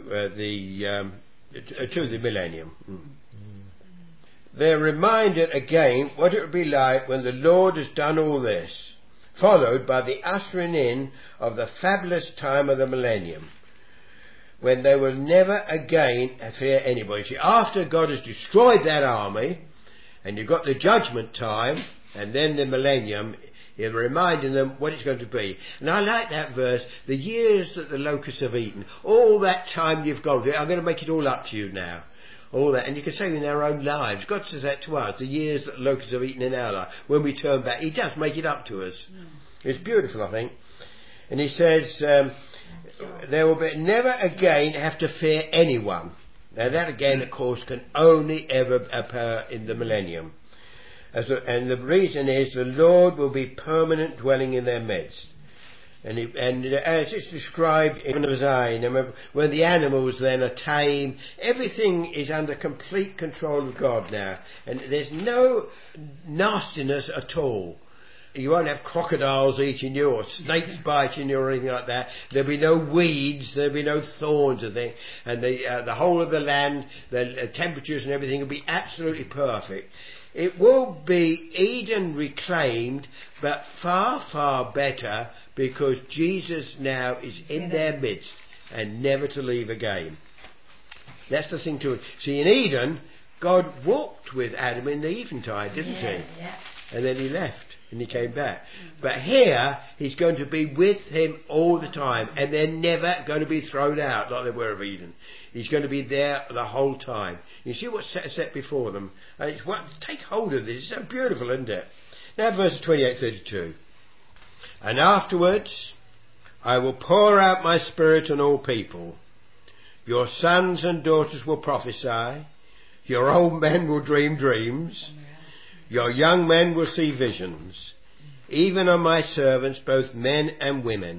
the millennium. They're reminded again what it would be like when the Lord has done all this, followed by the ushering in of the fabulous time of the millennium, when they will never again fear anybody. See, after God has destroyed that army, and you've got the judgment time, and then the millennium, you're reminding them what it's going to be. And I like that verse, the years that the locusts have eaten, all that time you've gone through, I'm going to make it all up to you now. All that, and you can say in our own lives, God says that to us, the years that locusts have eaten in our life. When we turn back, He does make it up to us. It's beautiful, I think. And He says, they will never again have to fear anyone. Now that again, of course, can only ever occur in the millennium. And the reason is the Lord will be permanent dwelling in their midst. And as it's described in Isaiah, when the animals then are tame, everything is under complete control of God now. And there's no nastiness at all. You won't have crocodiles eating you or snakes biting you or anything like that. There'll be no weeds, there'll be no thorns or thing. And the whole of the land, the temperatures and everything will be absolutely perfect. It will be Eden reclaimed, but far, far better, because Jesus now is in their midst and never to leave again. That's the thing to it. See, in Eden, God walked with Adam in the eventide, didn't he? Yeah. And then he left and he came back. But here, he's going to be with him all the time, and they're never going to be thrown out like they were of Eden. He's going to be there the whole time. You see what's set before them. Take hold of this. It's so beautiful, isn't it? Now verses 28-32. And afterwards I will pour out my Spirit on all people. Your sons and daughters will prophesy. Your old men will dream dreams. Your young men will see visions. Even on my servants, both men and women,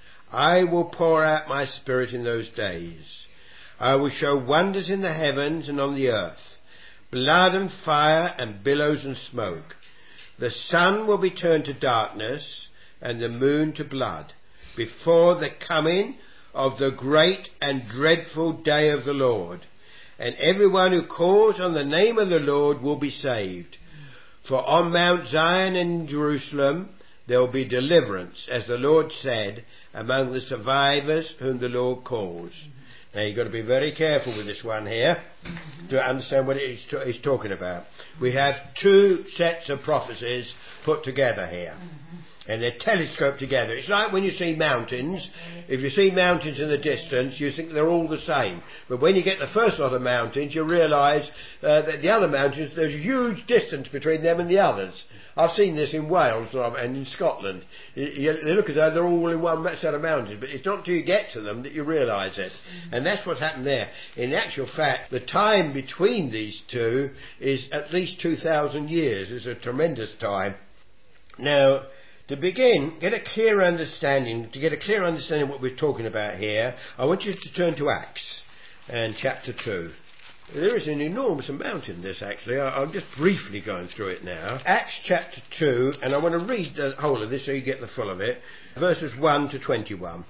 I will pour out my Spirit in those days. I will show wonders in the heavens and on the earth, blood and fire and billows and smoke. The sun will be turned to darkness and the moon to blood before the coming of the great and dreadful day of the Lord. And everyone who calls on the name of the Lord will be saved. For on Mount Zion and in Jerusalem there will be deliverance, as the Lord said, among the survivors whom the Lord calls. Now you've got to be very careful with this one here to understand what he's talking about. We have two sets of prophecies put together here. And they're telescoped together. It's like when you see mountains. If you see mountains in the distance, you think they're all the same. But when you get the first lot of mountains, you realise that the other mountains, there's a huge distance between them and the others. I've seen this in Wales and in Scotland. They look as though they're all in one set of mountains, but it's not until you get to them that you realise it. And that's what's happened there. In actual fact, the time between these two is at least 2,000 years. It's a tremendous time. Now, to begin, get a clear understanding of what we're talking about here, I want you to turn to Acts and chapter 2. There is an enormous amount in this, actually. I'm just briefly going through it now. Acts chapter 2, and I want to read the whole of this so you get the full of it. Verses 1 to 21.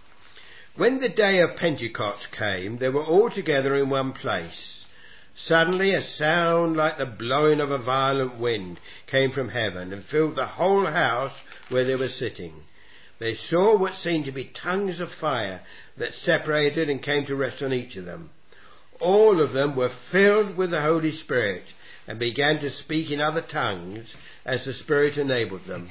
When the day of Pentecost came, they were all together in one place. Suddenly a sound like the blowing of a violent wind came from heaven and filled the whole house where they were sitting. They saw what seemed to be tongues of fire that separated and came to rest on each of them. All of them were filled with the Holy Spirit and began to speak in other tongues as the Spirit enabled them.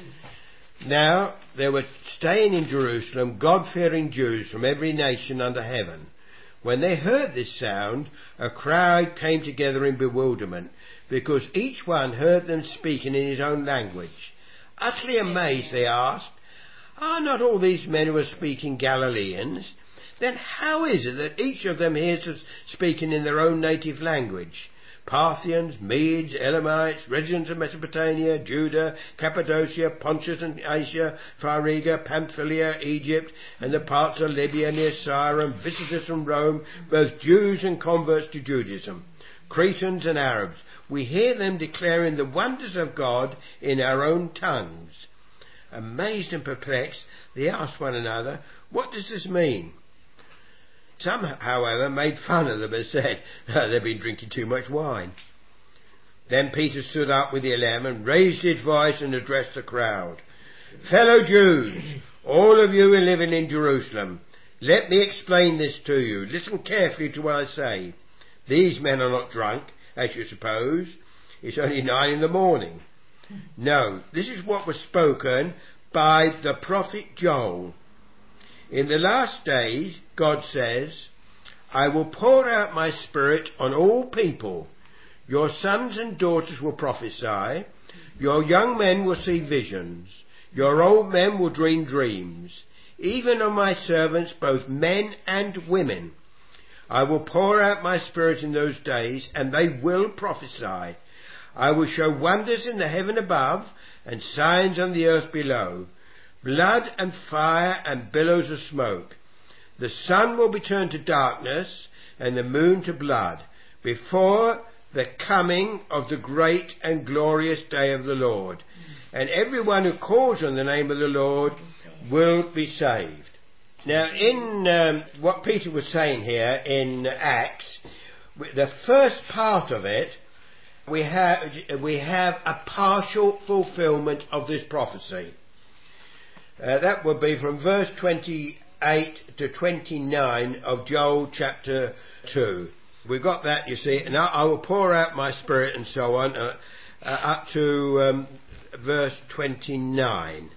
Now there were staying in Jerusalem God-fearing Jews from every nation under heaven. When they heard this sound, a crowd came together in bewilderment, because each one heard them speaking in his own language. Utterly amazed, they asked, "Are not all these men who are speaking Galileans? Then how is it that each of them hears us speaking in their own native language? Parthians, Medes, Elamites, residents of Mesopotamia, Judah, Cappadocia, Pontus and Asia, Phrygia, Pamphylia, Egypt, and the parts of Libya near Syria, visitors from Rome, both Jews and converts to Judaism, Cretans and Arabs. We hear them declaring the wonders of God in our own tongues." Amazed and perplexed, they asked one another, "What does this mean?" Some, however, made fun of them and said, "They've been drinking too much wine." Then Peter stood up with the 11, raised his voice and addressed the crowd. "Fellow Jews, all of you who are living in Jerusalem, let me explain this to you. Listen carefully to what I say. These men are not drunk, as you suppose. It's only 9 a.m. No, this is what was spoken by the prophet Joel. In the last days, God says, I will pour out my Spirit on all people. Your sons and daughters will prophesy. Your young men will see visions. Your old men will dream dreams. Even on my servants, both men and women. I will pour out my Spirit in those days, and they will prophesy. I will show wonders in the heaven above and signs on the earth below, blood and fire and billows of smoke. The sun will be turned to darkness and the moon to blood before the coming of the great and glorious day of the Lord. And everyone who calls on the name of the Lord will be saved. Now, in what Peter was saying here in Acts, the first part of it, we have a partial fulfilment of this prophecy. That would be from verse 28 to 29 of Joel chapter 2. We've got that, you see, and I will pour out my spirit and so on, up to verse 29.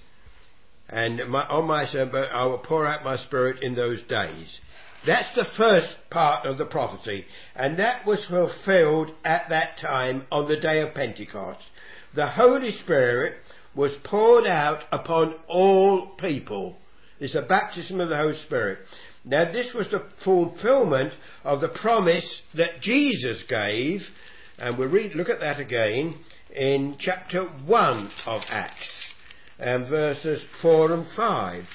And on my son, I will pour out my spirit in those days. That's the first part of the prophecy, and that was fulfilled at that time on the day of Pentecost. The Holy Spirit was poured out upon all people. It's a baptism of the Holy Spirit. Now this was the fulfilment of the promise that Jesus gave, and we'll look at that again in chapter 1 of Acts, and verses 4 and 5.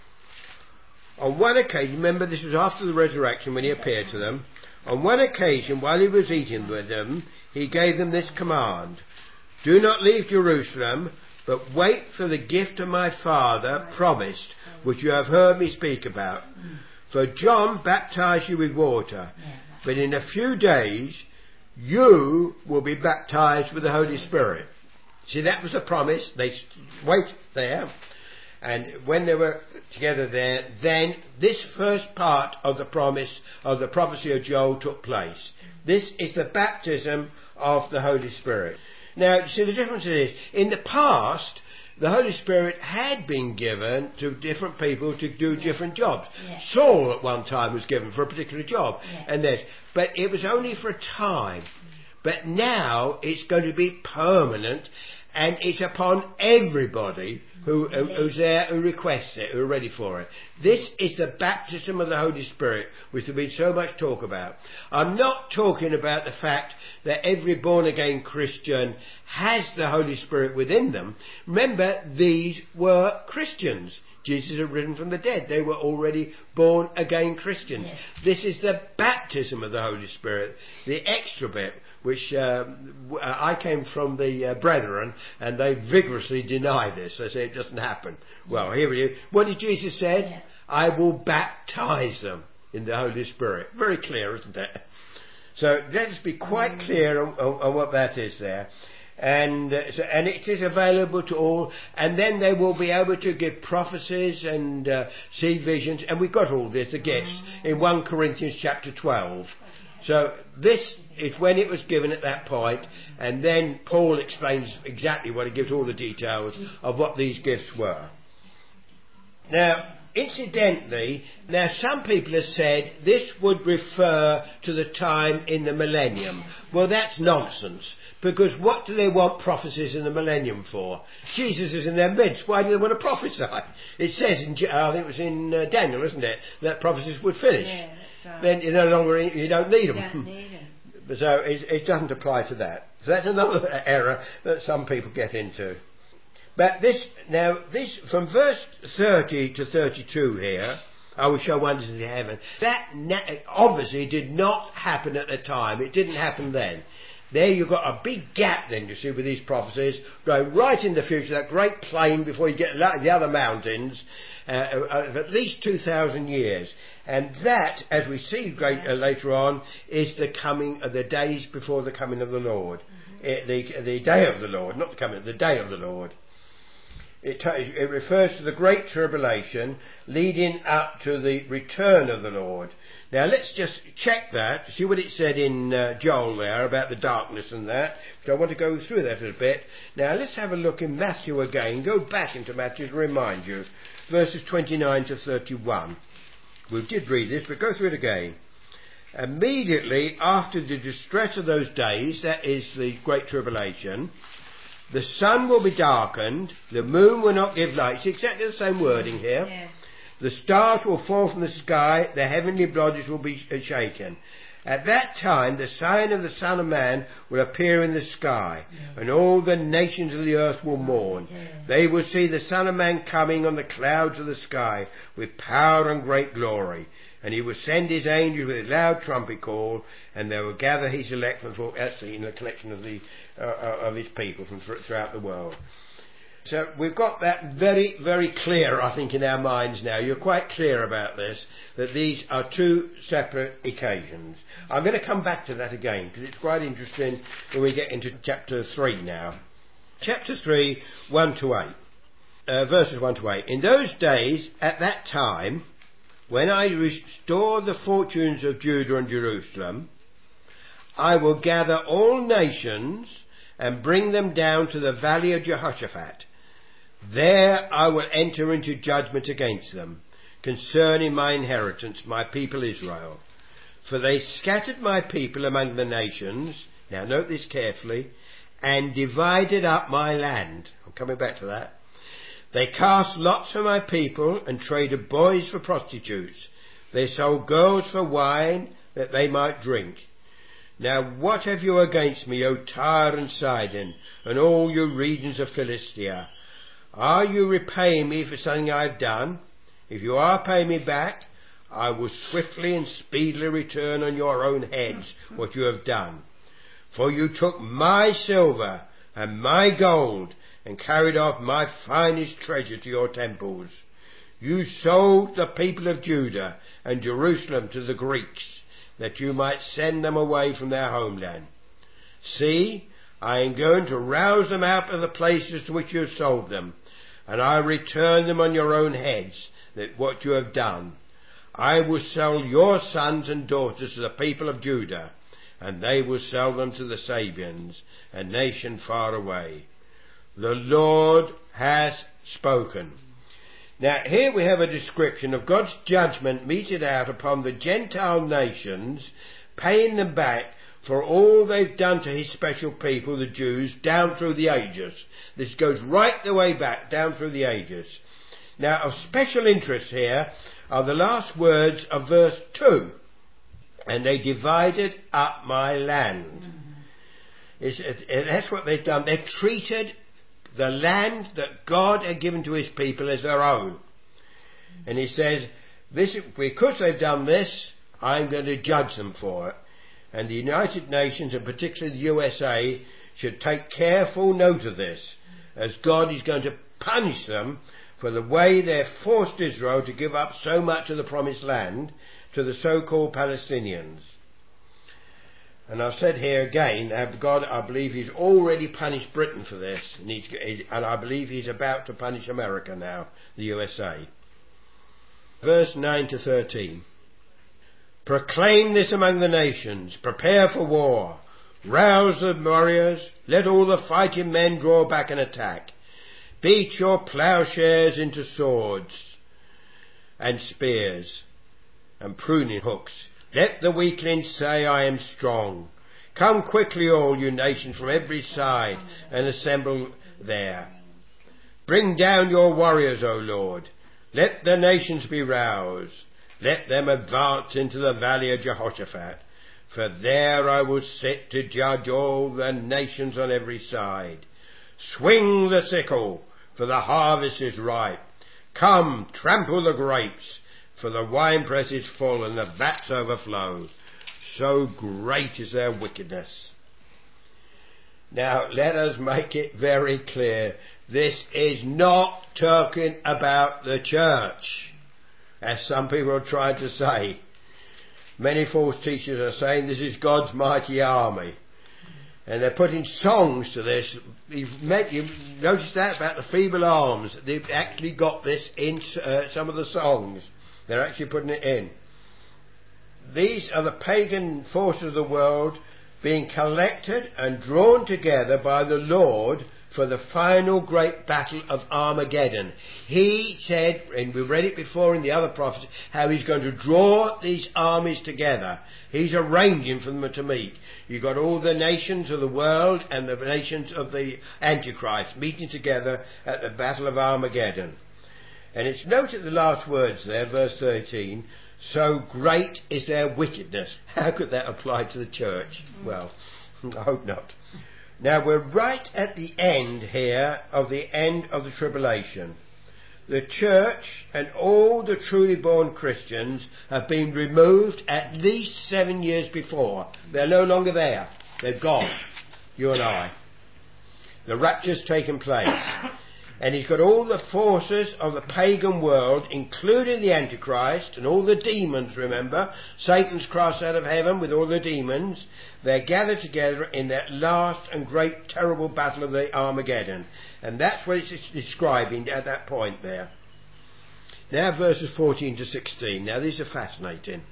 On one occasion, remember this was after the resurrection when he appeared to them, on one occasion while he was eating with them, he gave them this command: do not leave Jerusalem, but wait for the gift of my Father promised, which you have heard me speak about. For John baptized you with water, but in a few days you will be baptized with the Holy Spirit. See, that was a promise. They wait there. And when they were together there, then this first part of the promise of the prophecy of Joel took place. This is the baptism of the Holy Spirit. Now, you see, the difference is, in the past, the Holy Spirit had been given to different people to do different jobs. Saul at one time was given for a particular job, but it was only for a time. But now it's going to be permanent, and it's upon everybody who's there, who requests it, who are ready for it. This is the baptism of the Holy Spirit, which there's been so much talk about. I'm not talking about the fact that every born-again Christian has the Holy Spirit within them. Remember, these were Christians. Jesus had risen from the dead. They were already born-again Christians. Yes. This is the baptism of the Holy Spirit, the extra bit, which I came from the Brethren, and they vigorously deny this. They say it doesn't happen. Well, here we are. What did Jesus say? Yeah. I will baptize them in the Holy Spirit. Very clear, isn't it? So let's be quite clear on what that is there. And it is available to all, and then they will be able to give prophecies and see visions, and we've got all this, the gifts, in 1 Corinthians chapter 12. So this is when it was given at that point, and then Paul explains exactly what he gives all the details of what these gifts were. Now, incidentally, some people have said this would refer to the time in the millennium. Well, that's nonsense. Because what do they want prophecies in the millennium for? Jesus is in their midst. Why do they want to prophesy? It says, I think it was in Daniel, isn't it, that prophecies would finish. Yeah, that's right. Then you don't need them. You don't need them. So it doesn't apply to that. So that's another error that some people get into. But this from verse 30 to 32 here, I will show wonders in heaven. That obviously did not happen at the time. It didn't happen then. There you've got a big gap then, you see, with these prophecies, going right in the future, that great plain before you get the other mountains, of at least 2,000 years. And that, as we see later on, is the coming of the days before the coming of the Lord. The day of the Lord, not the coming, the day of the Lord. It refers to the great tribulation leading up to the return of the Lord. Now let's just check that, see what it said in Joel there about the darkness and that. So I want to go through that a bit. Now let's have a look in Matthew again. Go back into Matthew to remind you. Verses 29 to 31. We did read this, but go through it again. Immediately after the distress of those days, that is the great tribulation, the sun will be darkened, the moon will not give light. It's exactly the same wording here. Yeah. The stars will fall from the sky, the heavenly bodies will be shaken. At that time the sign of the Son of Man will appear in the sky, and all the nations of the earth will mourn. They will see the Son of Man coming on the clouds of the sky with power and great glory. And he will send his angels with a loud trumpet call, and they will gather his elect from in the collection of his people from throughout the world. So we've got that very, very clear, I think, in our minds now. You're quite clear about this, that these are two separate occasions. I'm going to come back to that again, because it's quite interesting when we get into chapter 3 now. Chapter 3, 1 to 8. Verses 1 to 8. In those days, at that time, when I restore the fortunes of Judah and Jerusalem, I will gather all nations and bring them down to the valley of Jehoshaphat. There I will enter into judgment against them, concerning my inheritance, my people Israel. For they scattered my people among the nations, now note this carefully, and divided up my land. I'm coming back to that. They cast lots for my people and traded boys for prostitutes. They sold girls for wine that they might drink. Now what have you against me, O Tyre and Sidon, and all you regions of Philistia? Are you repaying me for something I have done? If you are paying me back, I will swiftly and speedily return on your own heads what you have done. For you took my silver and my gold, and carried off my finest treasure to your temples. You sold the people of Judah and Jerusalem to the Greeks, that you might send them away from their homeland. See, I am going to rouse them out of the places to which you have sold them, and I return them on your own heads, that what you have done. I will sell your sons and daughters to the people of Judah, and they will sell them to the Sabians, a nation far away. The Lord has spoken. Now here we have a description of God's judgment meted out upon the Gentile nations, paying them back for all they've done to his special people, the Jews, down through the ages. This goes right the way back, down through the ages. Now of special interest here are the last words of verse 2. And they divided up my land. That's what they've done. They've treated the land that God had given to his people as their own. And he says, because they've done this, I'm going to judge them for it. And the United Nations, and particularly the USA, should take careful note of this, as God is going to punish them for the way they've forced Israel to give up so much of the promised land to the so-called Palestinians. And I've said here again, God, I believe he's already punished Britain for this, and I believe he's about to punish America now, the USA. Verse 9 to 13. Proclaim this among the nations, prepare for war, rouse the warriors, let all the fighting men draw back and attack. Beat your plowshares into swords and spears and pruning hooks. Let the weaklings say, I am strong. Come quickly, all you nations from every side, and assemble there. Bring down your warriors, O Lord. Let the nations be roused. Let them advance into the valley of Jehoshaphat. For there I will sit to judge all the nations on every side. Swing the sickle, for the harvest is ripe. Come, trample the grapes, for the winepress is full and the vats overflow. So great is their wickedness. Now let us make it very clear. This is not talking about the church, as some people are trying to say. Many false teachers are saying this is God's mighty army. And they're putting songs to this. You've noticed that about the feeble arms. They've actually got this in some of the songs. They're actually putting it in. These are the pagan forces of the world being collected and drawn together by the Lord for the final great battle of Armageddon. He said, and we read it before in the other prophets, how he's going to draw these armies together. He's arranging for them to meet. You've got all the nations of the world and the nations of the Antichrist meeting together at the battle of Armageddon. And it's noted the last words there, verse 13, so great is their wickedness. How could that apply to the church? Well, I hope not. Now we're right at the end here of the end of the tribulation. The church and all the truly born Christians have been removed at least 7 years before. They're no longer there. They're gone. You and I. The rapture's taken place. And he's got all the forces of the pagan world, including the Antichrist and all the demons, remember. Satan's crossed out of heaven with all the demons. They're gathered together in that last and great terrible battle of the Armageddon. And that's what it's describing at that point there. Now verses 14 to 16. Now these are fascinating.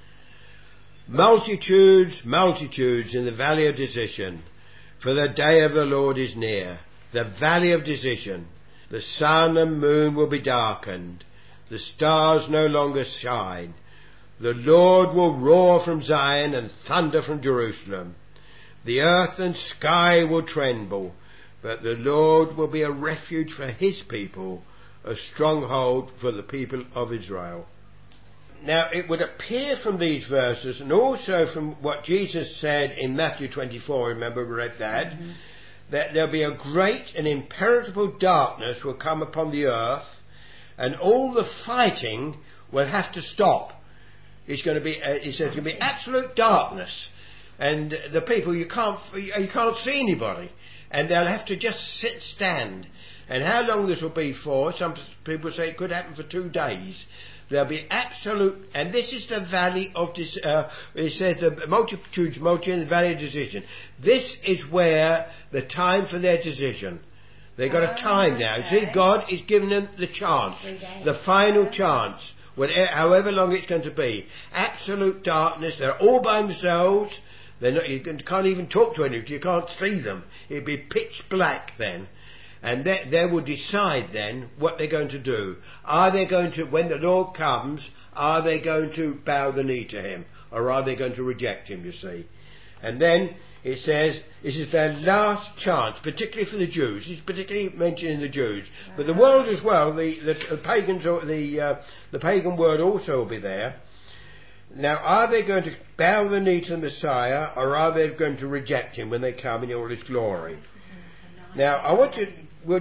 Multitudes, multitudes in the valley of decision, for the day of the Lord is near. The valley of decision. The sun and moon will be darkened. The stars no longer shine. The Lord will roar from Zion and thunder from Jerusalem. The earth and sky will tremble, but the Lord will be a refuge for his people, a stronghold for the people of Israel. Now it would appear from these verses, and also from what Jesus said in Matthew 24, remember we read that, that there'll be a great and impenetrable darkness will come upon the earth, and all the fighting will have to stop. It's going to be, he says, it's going to be absolute darkness, and the people you can't see anybody, and they'll have to just stand. And how long this will be for? Some people say it could happen for 2 days. There'll be absolute, and this is the valley of, it says the multitudes in the valley of decision. This is where the time for their decision. They've got a time now. Okay. See, God is giving them the chance, the final chance, however long it's going to be. Absolute darkness. They're all by themselves. They're not, you can't even talk to anyone. You can't see them. It'd be pitch black then. And they will decide then what they're going to do. Are they going to, when the Lord comes, are they going to bow the knee to him? Or are they going to reject him, you see? And then it says, this is their last chance, particularly for the Jews. It's particularly mentioning the Jews. But the world as well, the pagans, the pagan world also will be there. Now, are they going to bow the knee to the Messiah, or are they going to reject him when they come in all his glory? Now, I want to, we'll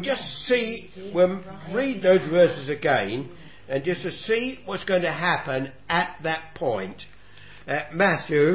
read those verses again, and just to see what's going to happen at that point. Matthew,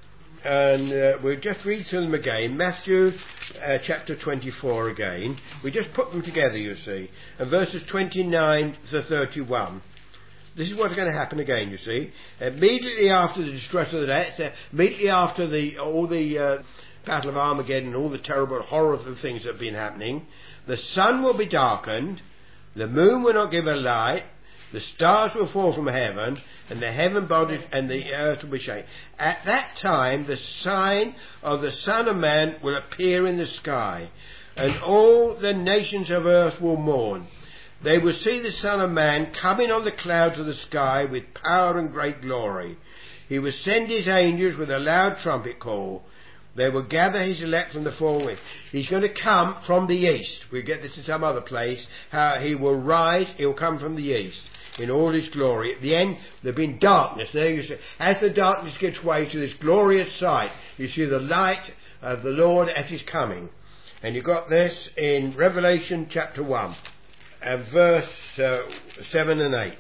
and we'll just read through them again. Matthew chapter 24 again. We just put them together, you see. And verses 29 to 31. This is what's going to happen again, you see. Immediately after the distress of the day, immediately after all the Battle of Armageddon and all the terrible horror of the things that have been happening, the sun will be darkened, the moon will not give a light, the stars will fall from heaven, and the heaven bodies and the earth will be shaken. At that time the sign of the Son of Man will appear in the sky, and all the nations of earth will mourn. They will see the Son of Man coming on the clouds of the sky with power and great glory. He will send his angels with a loud trumpet call. They will gather his elect from the four winds. He's going to come from the east. We'll get this in some other place. How he will rise, he'll come from the east in all his glory. At the end, there'll be darkness. There you see, as the darkness gives way to this glorious sight, you see the light of the Lord at his coming. And you've got this in Revelation chapter 1 and verse 7 and 8.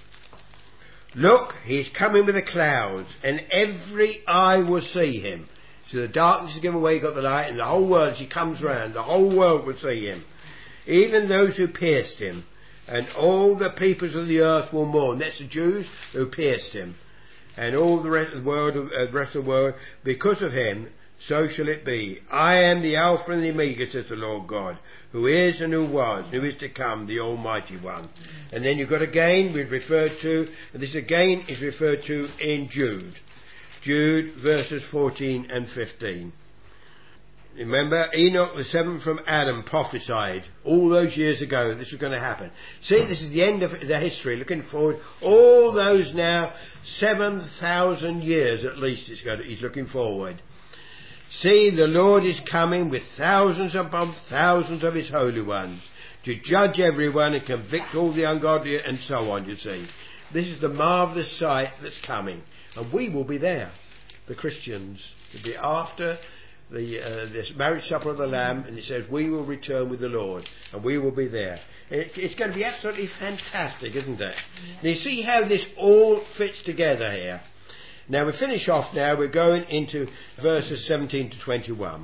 Look, he's coming with the clouds, and every eye will see him. So the darkness is given away, you've got the light, and the whole world, as he comes round, the whole world will see him. Even those who pierced him, and all the peoples of the earth will mourn. That's the Jews who pierced him. And all the rest of the world, because of him, so shall it be. I am the Alpha and the Omega, says the Lord God, who is and who was, and who is to come, the Almighty One. And then you've got again, we've referred to, and this again is referred to in Jude. Jude verses 14 and 15. Remember, Enoch the seventh from Adam prophesied all those years ago this was going to happen. See, this is the end of the history, looking forward. All those now, 7,000 years at least he's looking forward. See, the Lord is coming with thousands upon thousands of his holy ones to judge everyone and convict all the ungodly and so on, you see. This is the marvellous sight that's coming. And we will be there, the Christians, to be after this marriage supper of the Lamb, and it says we will return with the Lord, and we will be there. It's going to be absolutely fantastic, isn't it? Yeah. Now you see how this all fits together here. Now we finish off now, we're going into verses 17 to 21.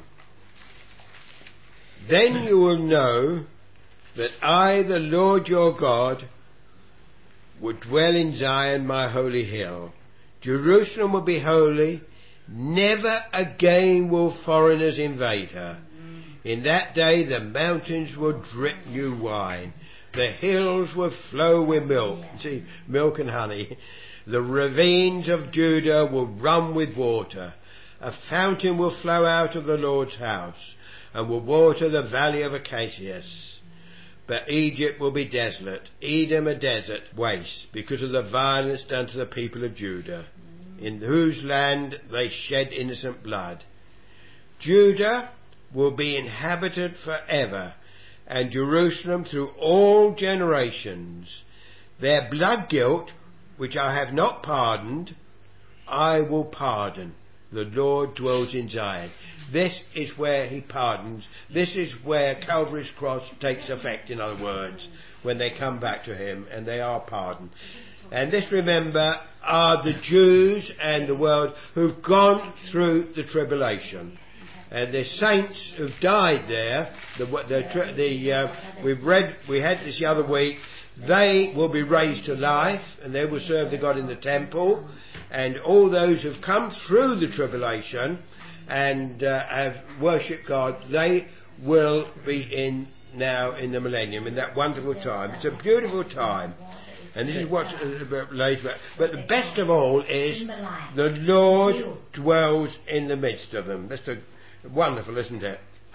Then you will know that I, the Lord your God, will dwell in Zion, my holy hill. Jerusalem will be holy. Never again will foreigners invade her. In that day the mountains will drip new wine. The hills will flow with milk. See, milk and honey. The ravines of Judah will run with water. A fountain will flow out of the Lord's house and will water the valley of Acacias. But Egypt will be desolate, Edom a desert waste, because of the violence done to the people of Judah, in whose land they shed innocent blood. Judah will be inhabited forever, and Jerusalem through all generations. Their blood guilt, which I have not pardoned, I will pardon. The Lord dwells in Zion. This is where he pardons. This is where Calvary's cross takes effect, in other words, when they come back to him and they are pardoned. And this, remember, are the Jews and the world who've gone through the tribulation. And the saints who've died there, we had this the other week, they will be raised to life and they will serve the God in the temple. And all those who've come through the tribulation and have worshipped God, they will be now in the millennium, in that wonderful time. It's a beautiful time. And this is what lays back. But the best of all is the Lord dwells in the midst of them. That's wonderful, isn't it?